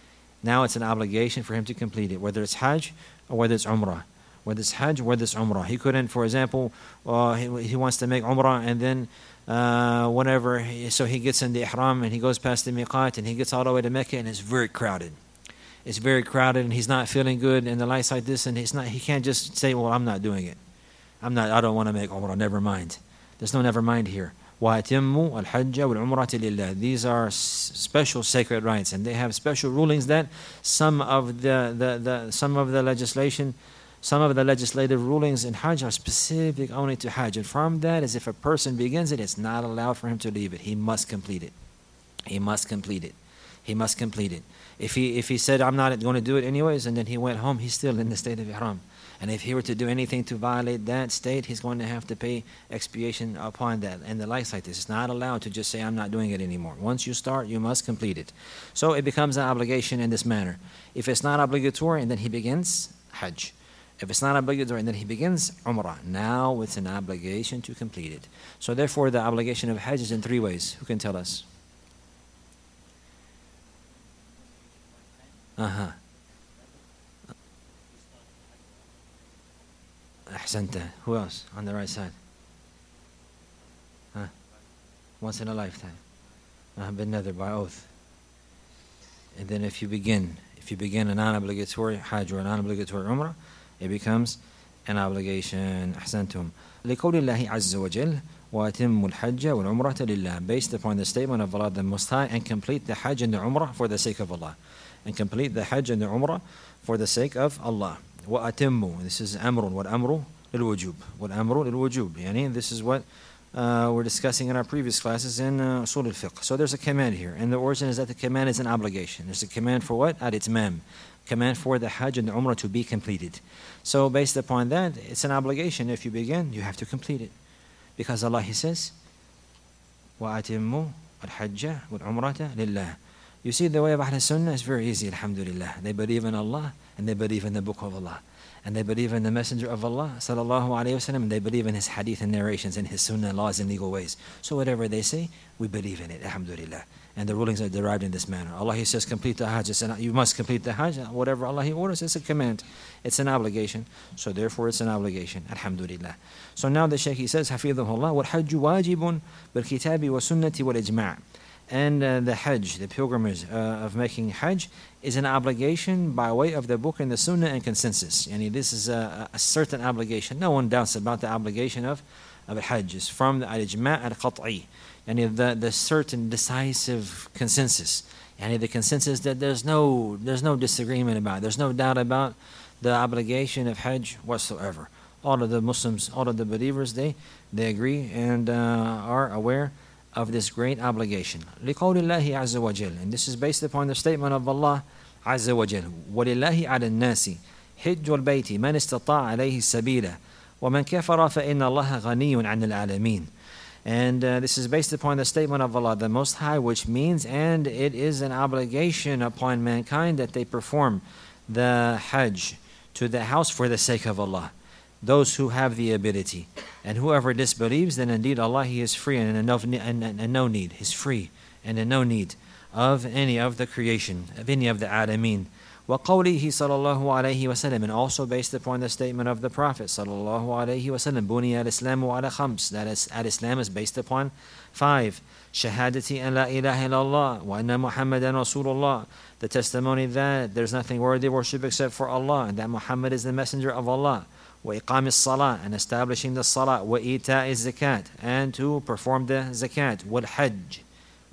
Whether it's Hajj or whether it's Umrah. Whether it's Hajj or whether it's Umrah. He couldn't, for example, he wants to make Umrah and then so he gets in the Ihram and he goes past the Miqat and he gets all the way to Mecca and it's very crowded. And he's not feeling good and the lights like this, and he can't just say, well, I'm not doing it. I don't want to make Umrah, never mind. There's no never mind here. وَأَتِمُّوا الْحَجَّ وَالْعُمْرَةَ لِلَّهِ. These are special sacred rites, and they have special rulings that some of the legislative rulings in Hajj are specific only to Hajj. And from that is if a person begins it, it's not allowed for him to leave it. He must complete it. If he said, I'm not going to do it anyways, and then he went home, he's still in the state of Ihram. And if he were to do anything to violate that state, he's going to have to pay expiation upon that. And the likes like this. It's not allowed to just say, I'm not doing it anymore. Once you start, you must complete it. So it becomes an obligation in this manner. If it's not obligatory, and then he begins Hajj. If it's not obligatory, and then he begins Umrah. Now it's an obligation to complete it. So therefore, the obligation of Hajj is in three ways. Who can tell us? Ahsanta. Who else on the right side? Once in a lifetime. Bin nadhr, by oath. And then if you begin a non-obligatory Hajj or a non-obligatory Umrah, it becomes an obligation. Ahsantum. لقول الله عز وجل وَأَتِمُّوا الْحَجَّ وَالْعُمْرَةَ لِلَّهِ. Based upon the statement of Allah the Most High, and complete the Hajj and the Umrah for the sake of Allah. and complete the Hajj and the Umrah for the sake of Allah. وَأَتِمُّ. This is Amrun. وَالْأَمْرُ لِلْوُجُوب. وَالْأَمْرُ لِلْوُجُوب. Yani this is what we're discussing in our previous classes in Usul al-Fiqh. So there's a command here, and the origin is that the command is an obligation. There's a command for what? Al-Itmam. Command for the Hajj and the Umrah to be completed. So based upon that, it's an obligation. If you begin, you have to complete it. Because Allah, He says, وَأَتِمُّ الْحَجَّ وَالْعُمْرَةَ لِلَّهِ. You see, the way of Ahl Sunnah is very easy, alhamdulillah. They believe in Allah, and they believe in the Book of Allah. And they believe in the Messenger of Allah, sallallahu alayhi wasallam, and they believe in his hadith and narrations and his sunnah, laws and legal ways. So whatever they say, we believe in it, alhamdulillah. And the rulings are derived in this manner. Allah, He says, complete the Hajj. You must complete the Hajj. Whatever Allah, He orders, it's a command. It's an obligation. So therefore, it's an obligation, alhamdulillah. So now the Shaykh, he says, Hafidhahullah, وَالْحَجُّ وَاجِبٌ بِالْكِتَابِ وَسُنَّةِ وَالْإِجْمَعِ. And the Hajj, the pilgrimage of making Hajj, is an obligation by way of the book and the Sunnah and consensus. Yani this is a certain obligation. No one doubts about the obligation of Hajj. It's from the al-ijma' al-qat'i. Yani the certain decisive consensus. Yani the consensus that there's no disagreement about. There's no doubt about the obligation of Hajj whatsoever. All of the Muslims, all of the believers, they agree and are aware of this great obligation. لِقَوْلِ اللَّهِ عَزَّ وَجَلَّ. And this is based upon the statement of Allah عَزَّ وَجَلَّ. وَلِلَّهِ عَلَى النَّاسِ حِجُّ الْبَيْتِ مَنِ اسْتَطَاعَ عَلَيْهِ السَّبِيلَ وَمَنْ كَفَرَ فَإِنَّ اللَّهَ غَنِيٌّ عَنِ الْعَالَمِينَ. And this is based upon the statement of Allah the Most High, which means, and it is an obligation upon mankind that they perform the Hajj to the house for the sake of Allah. Those who have the ability. And whoever disbelieves, then indeed Allah, He is free and in no need. He's free and in no need of any of the creation, of any of the alameen. وَقَوْلِهِ sallallahu alayhi wa sallam. And also based upon the statement of the Prophet sallallahu alayhi wa sallam, بُنِيَ الْإِسْلَامُ عَلَى خَمْسٍ. That is, al-Islam is based upon 5. شهادة أن لا إله إلا الله وأن محمدا رسول الله. The testimony that there's nothing worthy of worship except for Allah, and that Muhammad is the messenger of Allah. وإقام الصلاة, and establishing the salah. وإيتاء الزكاة, and to perform the zakat. والحج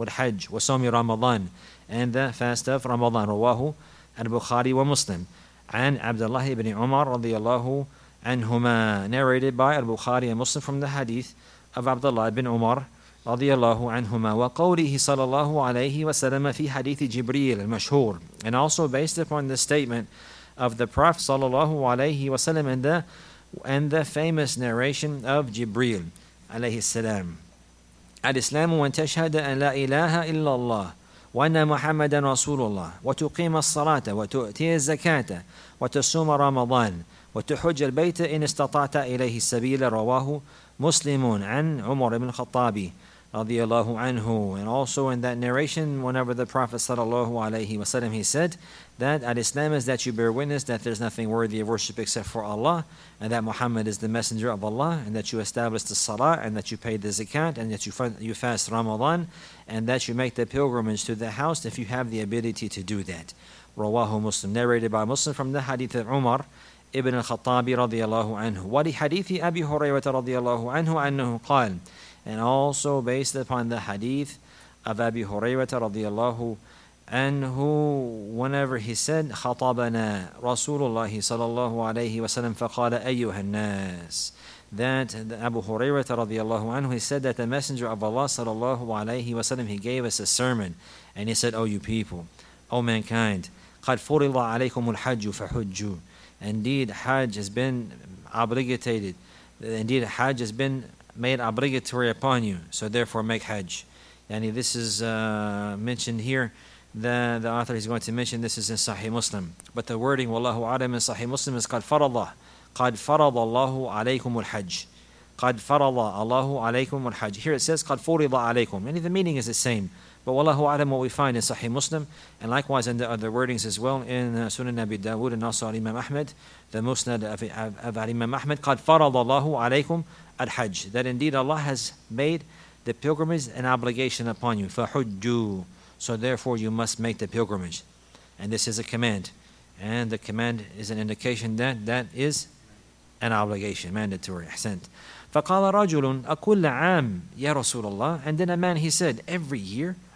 وصوم رمضان, and the fast of Ramadan. رواه البخاري ومسلم عن عبد الله بن عمر رضي الله عنهما. Narrated by Al-Bukhari and Muslim from the hadith of Abdullah ibn Umar رضي الله عنهما. وقوله صلى الله عليه وسلم في حديث جبريل المشهور. And also based upon the statement of the Prophet sallallahu alayhi wasallam and the famous narration of Jibreel alayhi salam. Al-Islamu an tashhada an la ilaha illa Allah wa anna Muhammadan Rasulullah wa tuqima as-salata wa tu'ti az-zakata wa tasuma Ramadan wa tuhujja al-bayta in istata'ta ilayhi sabila. Rawahu Muslimun an Umar ibn Khattabi radiyallahu anhu. And also in that narration, whenever the Prophet sallallahu alayhi wasallam, he said that al-Islam is that you bear witness that there's nothing worthy of worship except for Allah, and that Muhammad is the messenger of Allah, and that you establish the salah, and that you pay the zakat, and that you fast Ramadan, and that you make the pilgrimage to the house if you have the ability to do that. Rawahu Muslim. Narrated by Muslim from the hadith of Umar ibn al-Khattabi radiyallahu anhu. وَلِحَدِيثِ أَبِي هُرَيْرَةَ رَضِيَ اللَّهُ عَنْهُ أَنَّهُ قَالَ. And also based upon the hadith of Abi Hurayrah radiyallahu anhu, whenever he said, خَطَبَنَا رَسُولُ اللَّهِ صَلَى اللَّهُ عَلَيْهِ وَسَلَّمْ فَقَالَ أَيُّهَا النَّاسِ. That Abu Hurayrah radiyallahu anhu, he said that the Messenger of Allah sallallahu alayhi wasallam, he gave us a sermon, and he said, "O you people, O mankind, قَدْ فُرِضَ عَلَيْكُمُ الْحَجُّ فَحُجُّوا." Indeed, Hajj has been obligated. Indeed, Hajj has been made obligatory upon you, so therefore make Hajj. Yani this is mentioned here. The author is going to mention this is in Sahih Muslim, but the wording Wallahu A'lam in Sahih Muslim is قَدْ فَرَضَ اللَّهُ عَلَيْكُمُ الْحَجِّ. قَدْ فَرَضَ اللَّهُ عَلَيْكُمُ الْحَجِّ. Here it says قَدْ فُرِضَ عَلَيْكُم. And the meaning is the same, but Wallahu A'lam what we find in Sahih Muslim, and likewise in the other wordings as well in Sunan Abi Dawud and also Imam Ahmed, the Musnad of Imam Ahmed, قَدْ فَرَضَ اللَّهُ عَلَيْكُمْ الْحَجِّ. That indeed Allah has made the pilgrimage an obligation upon you. فَحُجُّوا. So therefore you must make the pilgrimage. And this is a command. And the command is an indication that that is an obligation, mandatory. أحسنت. فقال رجل أكل عام يا رسول الله. And then a man, he said, every year?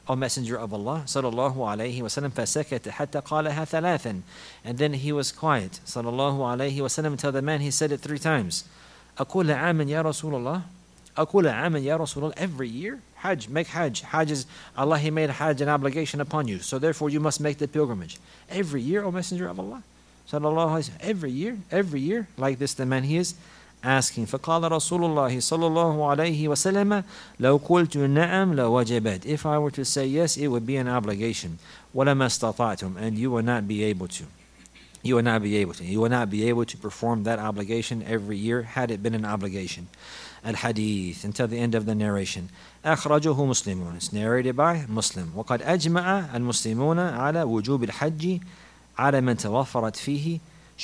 O Messenger of Allah, sallallahu alayhi wasallam, فَسَكَتَ حَتَّى قَالَهَا ثَلَاثًا. And then he was quiet, sallallahu alayhi wasallam, until the man, he said it 3 times. أَقُولَ عَامًا يَا رَسُولَ اللَّهِ. أَقُولَ عَامًا يَا رَسُولَ اللَّهِ. Every year, Hajj, make Hajj. Hajj is, Allah, He made Hajj an obligation upon you, so therefore you must make the pilgrimage. Every year, O Messenger of Allah, sallallahu alayhi wasallam, every year, like this the man, he is asking. فقال رسول الله صلى الله عليه وسلم لو قلت نعم لوجبت. If I were to say yes, it would be an obligation. ولما استطعتم. And you will not be able to. You will not be able to. You will not be able to perform that obligation every year had it been an obligation. Al-Hadith, until the end of the narration. أخرجه مسلمون. It's narrated by Muslim. وقد أجمع المسلمون على وجوب الحج على من توفرت فيه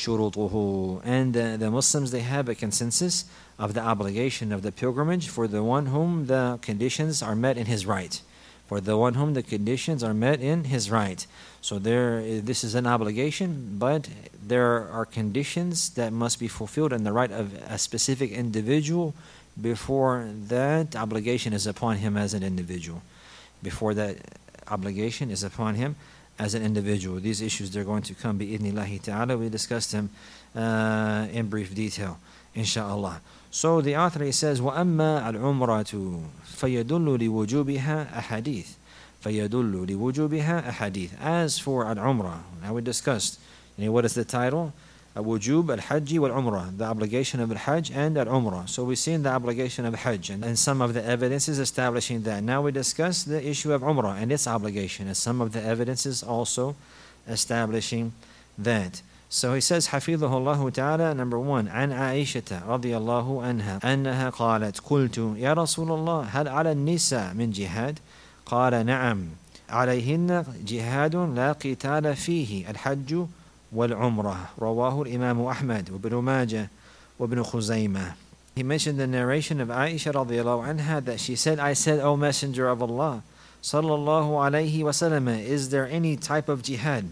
شروطه. And the Muslims, they have a consensus of the obligation of the pilgrimage for the one whom the conditions are met in his right. For the one whom the conditions are met in his right. So this is an obligation, but there are conditions that must be fulfilled in the right of a specific individual before that obligation is upon him as an individual. Before that obligation is upon him as an individual. These issues, they're going to come bi-idhnillahi ta'ala. We discussed them in brief detail, inshaAllah. So the author, he says, وَأَمَّا الْعُمْرَةُ فَيَدُلُّ لِوُجُوبِهَا أَحَادِيث. فَيَدُلُّ لِوُجُوبِهَا أَحَادِيث. As for al-Umrah, now we discussed, what is the title? Wujub al-Hajj wal-Umrah, the obligation of al-Hajj and al-Umrah. So we've seen the obligation of Hajj and some of the evidences establishing that. Now we discuss the issue of Umrah and its obligation and some of the evidences also establishing that. So he says, حفظه الله تعالى, number 1, عن عائشة رضي الله عنها أنها قالت قلت يا رسول الله هل على النساء من جهاد؟ قال نعم عليهن جهاد لا قتال فيه الحج والعمرة. رواه الإمام أحمد وابن ماجه وابن خزيمة. He mentioned the narration of Aisha radiallahu anha that she said, I said, O Messenger of Allah sallallahu alayhi wasallam, is there any type of jihad?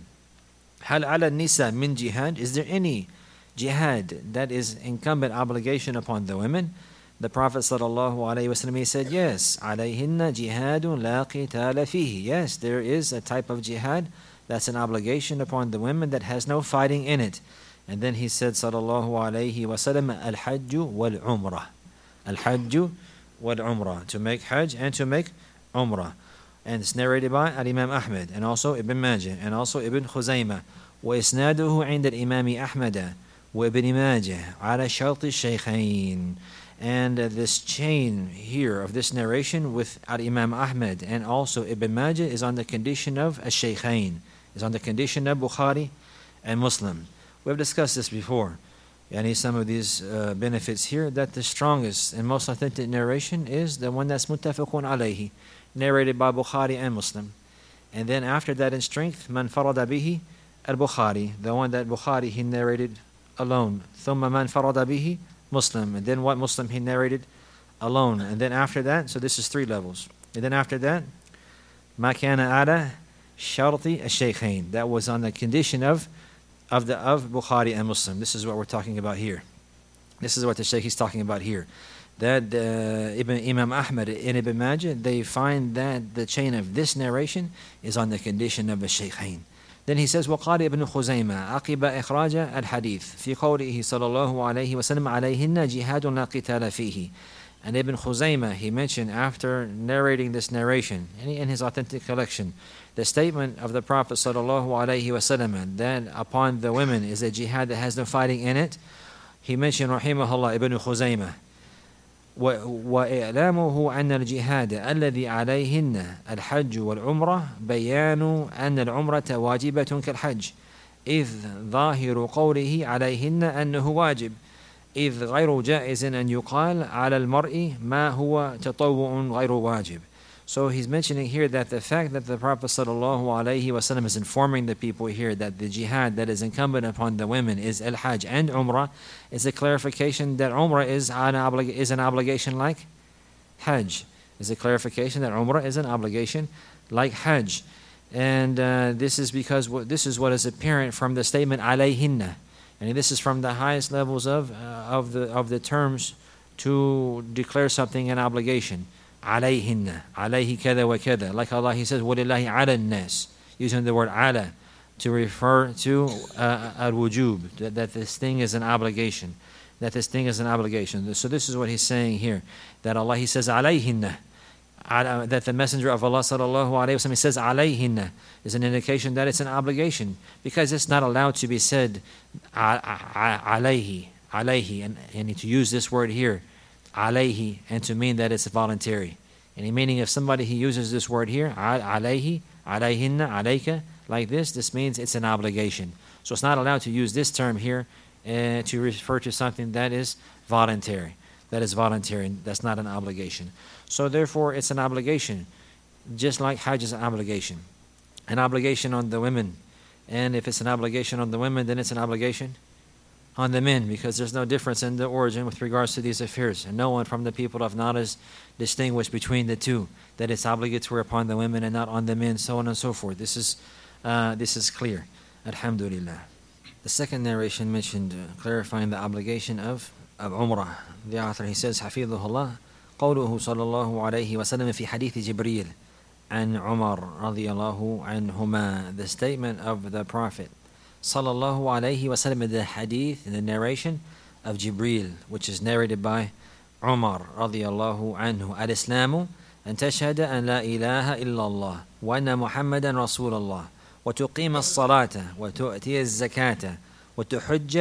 هل على النساء من جهاد? Is there any jihad that is incumbent obligation upon the women? The Prophet sallallahu alayhi wasallam, he said, yes, عليهن جهاد لا قتال فيه. Yes, there is a type of jihad that's an obligation upon the women that has no fighting in it. And then he said, sallallahu alayhi wasallam, al-hajj wal-umrah. Al-hajj wal-umrah. To make hajj and to make umrah. And it's narrated by Imam Ahmed and also Ibn Majah and also Ibn Khuzaymah. وإسناده عند الإمام أحمد وابن ماجه على شرط الشيخين. And this chain here of this narration with Imam Ahmed and also Ibn Majah is on the condition of Ash-Shaykhain. Is on the condition of Bukhari and Muslim. We've discussed this before. Some of these benefits here, that the strongest and most authentic narration is the one that's muttafaqun alayhi, narrated by Bukhari and Muslim. And then after that in strength, man farada bihi al-Bukhari, the one that Bukhari he narrated alone. Thumma man farada bihi Muslim. And then what Muslim he narrated alone. And then after that, so this is 3 levels. And then after that, ma kana ala sharti al-Shaykhain. That was on the condition of Bukhari and Muslim. This is what we're talking about here. This is what the Shaykh is talking about here. That Imam Ahmad and Ibn Majah, they find that the chain of this narration is on the condition of the Shaykhain. Then he says, وقال ابن خزيمة عقب إخراج الحديث في قوله صلى الله عليه وسلم عليهن جهاد لا قتال فيه. And Ibn Khuzaymah, he mentioned after narrating this narration in his authentic collection, the statement of the Prophet sallallahu alaihi wasallam that upon the women is a jihad that has no fighting in it. He mentioned rahimahullah Ibn Khuzaymah, وإعلامه أن الجهاد الذي عليهن الحج والعمرة بيان أن العمرة واجبة كالحج إذ ظاهر قوله عليهن أنه واجب إذ غير جائز أن يقال على المرء ما هو تطوع غير واجب. So he's mentioning here that the fact that the Prophet ﷺ is informing the people here that the jihad that is incumbent upon the women is al-Hajj and Umrah is a clarification that Umrah is an obligation like Hajj. Is a clarification that Umrah is an obligation like Hajj. And this is because this is what is apparent from the statement alayhinna. And this is from the highest levels of the terms to declare something an obligation. عَلَيْهِنَّ عَلَيْهِ كَذَا وَكَذَا. Like Allah, He says, وَلِلَّهِ عَلَى النَّاسِ, using the word عَلَى to refer to al-wujub, that this thing is an obligation. That this thing is an obligation. So this is what He's saying here. That Allah, He says, عَلَيْهِنَّ, that the Messenger of Allah sallallahu alayhi wa sallam, He says عَلَيْهِنَّ, is an indication that it's an obligation, because it's not allowed to be said عَلَيْهِ, and to use this word here, عَلَيْهِ, and to mean that it's voluntary. Any meaning, if somebody He uses this word here, عَلَيْهِ, عَلَيْهِنَّ, عَلَيْكَ, like this means it's an obligation. So it's not allowed to use this term here to refer to something that is voluntary. That is voluntary, that's not an obligation. So therefore, it's an obligation, just like Hajj is an obligation. An obligation on the women. And if it's an obligation on the women, then it's an obligation on the men, because there's no difference in the origin with regards to these affairs. And no one from the people of knowledge distinguished between the two, that it's obligatory upon the women and not on the men, so on and so forth. This is clear. Alhamdulillah. The second narration mentioned clarifying the obligation of Umrah. The author, he says, حفظه الله, قوله صلى الله عليه وسلم في حديث جبريل عن عمر رضي الله عنهما. The statement of the Prophet صلى الله عليه وسلم, the hadith, the narration of Jibreel, which is narrated by Umar رضي الله عنه. الإسلام أن تشهد أن لا إله إلا الله وأن محمدا رسول الله وتقيم الصلاة وتؤتي الزكاة وتحج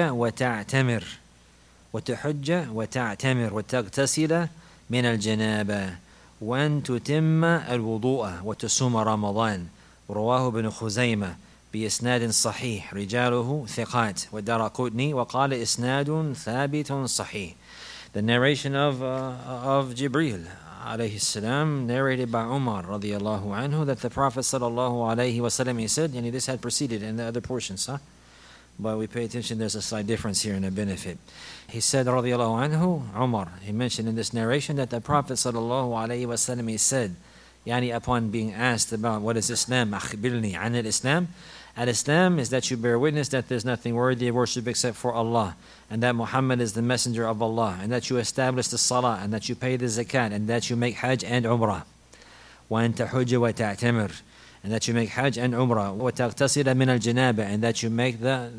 وتعتمر وتغتسل من الجنابة وأن تتم الوضوء وتصوم رمضان. رواه ابن خزيمة بإسناد صحيح رجاله ثقات والدارقطني وقال إسناد ثابت صحيح. The narration of Jibreel alayhi salam, narrated by Umar radiyallahu anhu, that the Prophet sallallahu alayhi wasallam, he said, and this had preceded in the other portions, but we pay attention, there's a slight difference here and a benefit. He said radiyallahu anhu, Umar, he mentioned in this narration that the Prophet sallallahu alayhi wasallam, he said, upon being asked about what is Islam, akhbirni an al-Islam. Al-Islam is that you bear witness that there's nothing worthy of worship except for Allah, and that Muhammad is the messenger of Allah, and that you establish the salah, and that you pay the zakat, and that you make hajj and umrah. وَأَن تَحُجَّ وَتَعْتَمِرْ, and that you make hajj and umrah. وَتَغْتَسِلَ مِنَ الْجَنَابَةِ, and that you make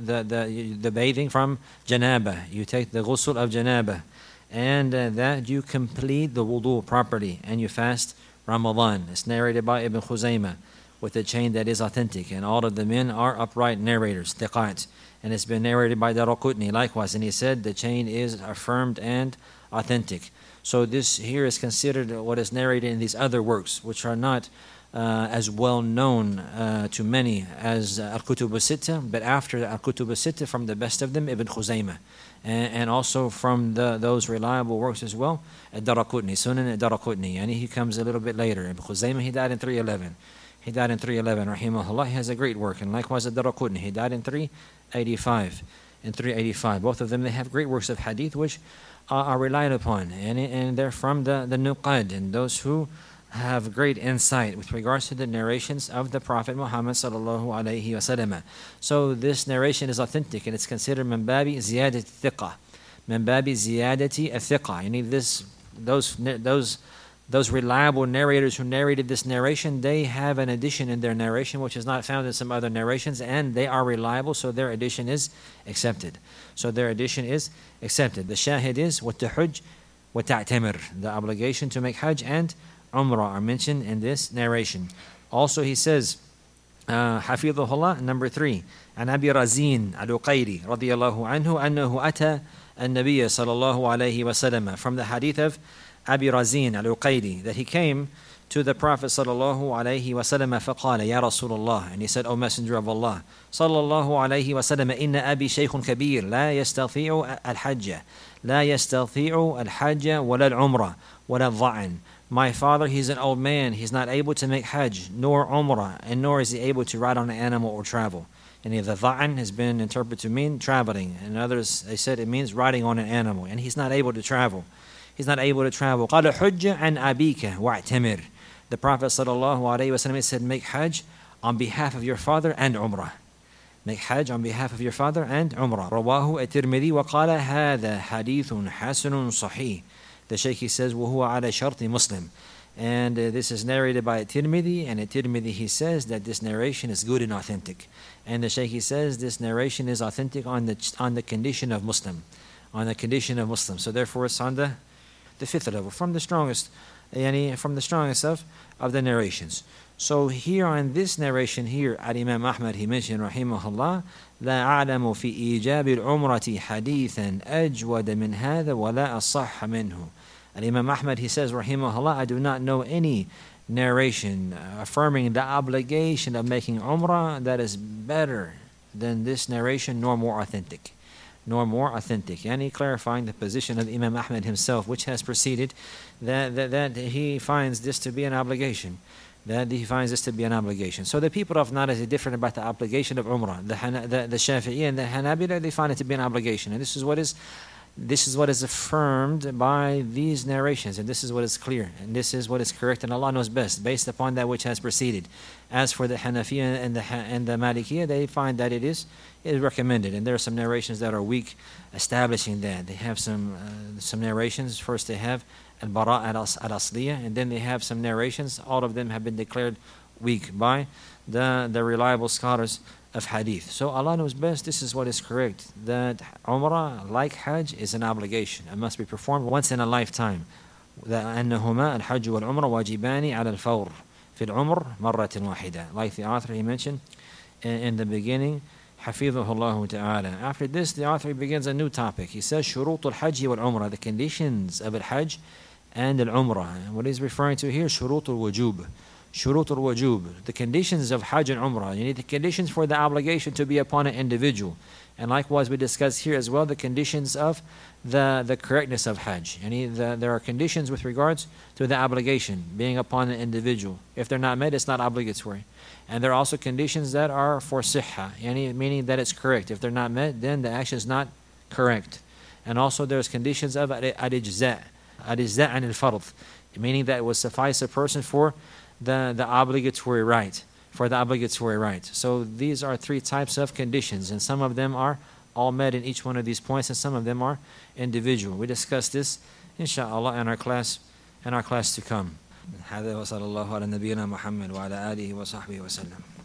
the bathing from janaba. You take the ghusl of janaba, and that you complete the wudu properly, and you fast Ramadan. It's narrated by Ibn Khuzaymah with a chain that is authentic, and all of the men are upright narrators, thiqat. And it's been narrated by Daraqutni likewise, and he said the chain is affirmed and authentic. So this here is considered what is narrated in these other works, which are not as well known to many as Al-Kutub al-Sitta, but after Al-Kutub al-Sitta, from the best of them, Ibn Khuzaymah. And also from those reliable works as well, Daraqutni, Sunan Daraqutni, and he comes a little bit later. Ibn Khuzaymah, he died in 311. Rahimahullah. He has a great work, and likewise Ad-Daraqutni, he died in 385. Both of them, they have great works of hadith which are relied upon, and they're from the nuqad, and those who have great insight with regards to the narrations of the Prophet Muhammad sallallahu alaihi wasallam. So this narration is authentic, and it's considered min babi ziyadati thiqah. Min babi ziyadati thiqah. You need those reliable narrators who narrated this narration, they have an addition in their narration which is not found in some other narrations, and they are reliable, so their addition is accepted. The shahid is وَتَحُجْ وَتَعْتَمِرْ. The obligation to make hajj and umrah are mentioned in this narration. Also he says, حفظه number 3, عن أبي رزين العقيري رضي الله عنه أنه أتى النبي صلى الله عليه وسلم. From the hadith of Abi Razin al-Uqaydi, that he came to the Prophet sallallahu alayhi wa sallam, فقال يا رسول الله, and he said, O Messenger of Allah sallallahu alayhi wa sallam, إن أبي شيخ كبير لا يستطيع الحج ولا العمرة ولا الظعن. My father, he's an old man, he's not able to make hajj nor umrah, and nor is he able to ride on an animal or travel. And the dha'an has been interpreted to mean traveling, and others, they said it means riding on an animal, and he's not able to travel. قال حج عن أبيك واعتمر. The Prophet sallallahu alaihi wasallam said, make hajj on behalf of your father and umrah. Make hajj on behalf of your father and umrah. رواه الترمذي وقال هذا حديث حسن صحيح. The Shaykh, he says, وهو على شرط مسلم. And this is narrated by Tirmidhi, and at Tirmidhi he says that this narration is good and authentic. And the Shaykh, he says this narration is authentic on the condition of Muslim. On the condition of Muslim. So therefore it's on the fifth level, from the strongest of the narrations. So here on this narration here, Imam Ahmad, he mentioned rahimahullah, لا أعلم في إيجاب العمرة حديثا أجود من هذا ولا أصح منه. Imam Ahmad, he says rahimahullah, I do not know any narration affirming the obligation of making umrah that is better than this narration, nor more authentic. And he clarifying the position of Imam Ahmad himself, which has preceded, that he finds this to be an obligation. So the people of Najd are different about the obligation of Umrah. The Shafi'i and the Hanabila, they find it to be an obligation. And this is what is affirmed by these narrations, and this is what is clear, and this is what is correct, and Allah knows best, based upon that which has preceded. As for the Hanafiya and the Malikiyya, they find that it is recommended, and there are some narrations that are weak, establishing that. They have some narrations. First, they have al-Bara' al-Asliya, and then they have some narrations. All of them have been declared weak by the reliable scholars of hadith. So Allah knows best. This is what is correct, that Umrah, like Hajj, is an obligation. It must be performed once in a lifetime. أنهما الحج والعمرة واجبان على الفور في العمر مرة واحدة. Like the author, he mentioned in the beginning, حفظه الله تعالى. After this, the author begins a new topic. He says شروط الحج والعمرة, the conditions of al-Hajj and al-Umrah. And what he's referring to here, شروط الوجوب. Shurut al-wujub, the conditions of Hajj and Umrah. You need the conditions for the obligation to be upon an individual. And likewise, we discussed here as well the conditions of the correctness of Hajj. There are conditions with regards to the obligation being upon an individual. If they're not met, it's not obligatory. And there are also conditions that are for sihha, meaning that it's correct. If they're not met, then the action is not correct. And also there's conditions of al-ijza' an al-fard, meaning that it will suffice a person for the obligatory right, So these are three types of conditions, and some of them are all met in each one of these points, and some of them are individual. We discuss this, inshallah, in our class to come. هذا وصلى الله على نبينا محمد وعلى آله وصحبه وسلم.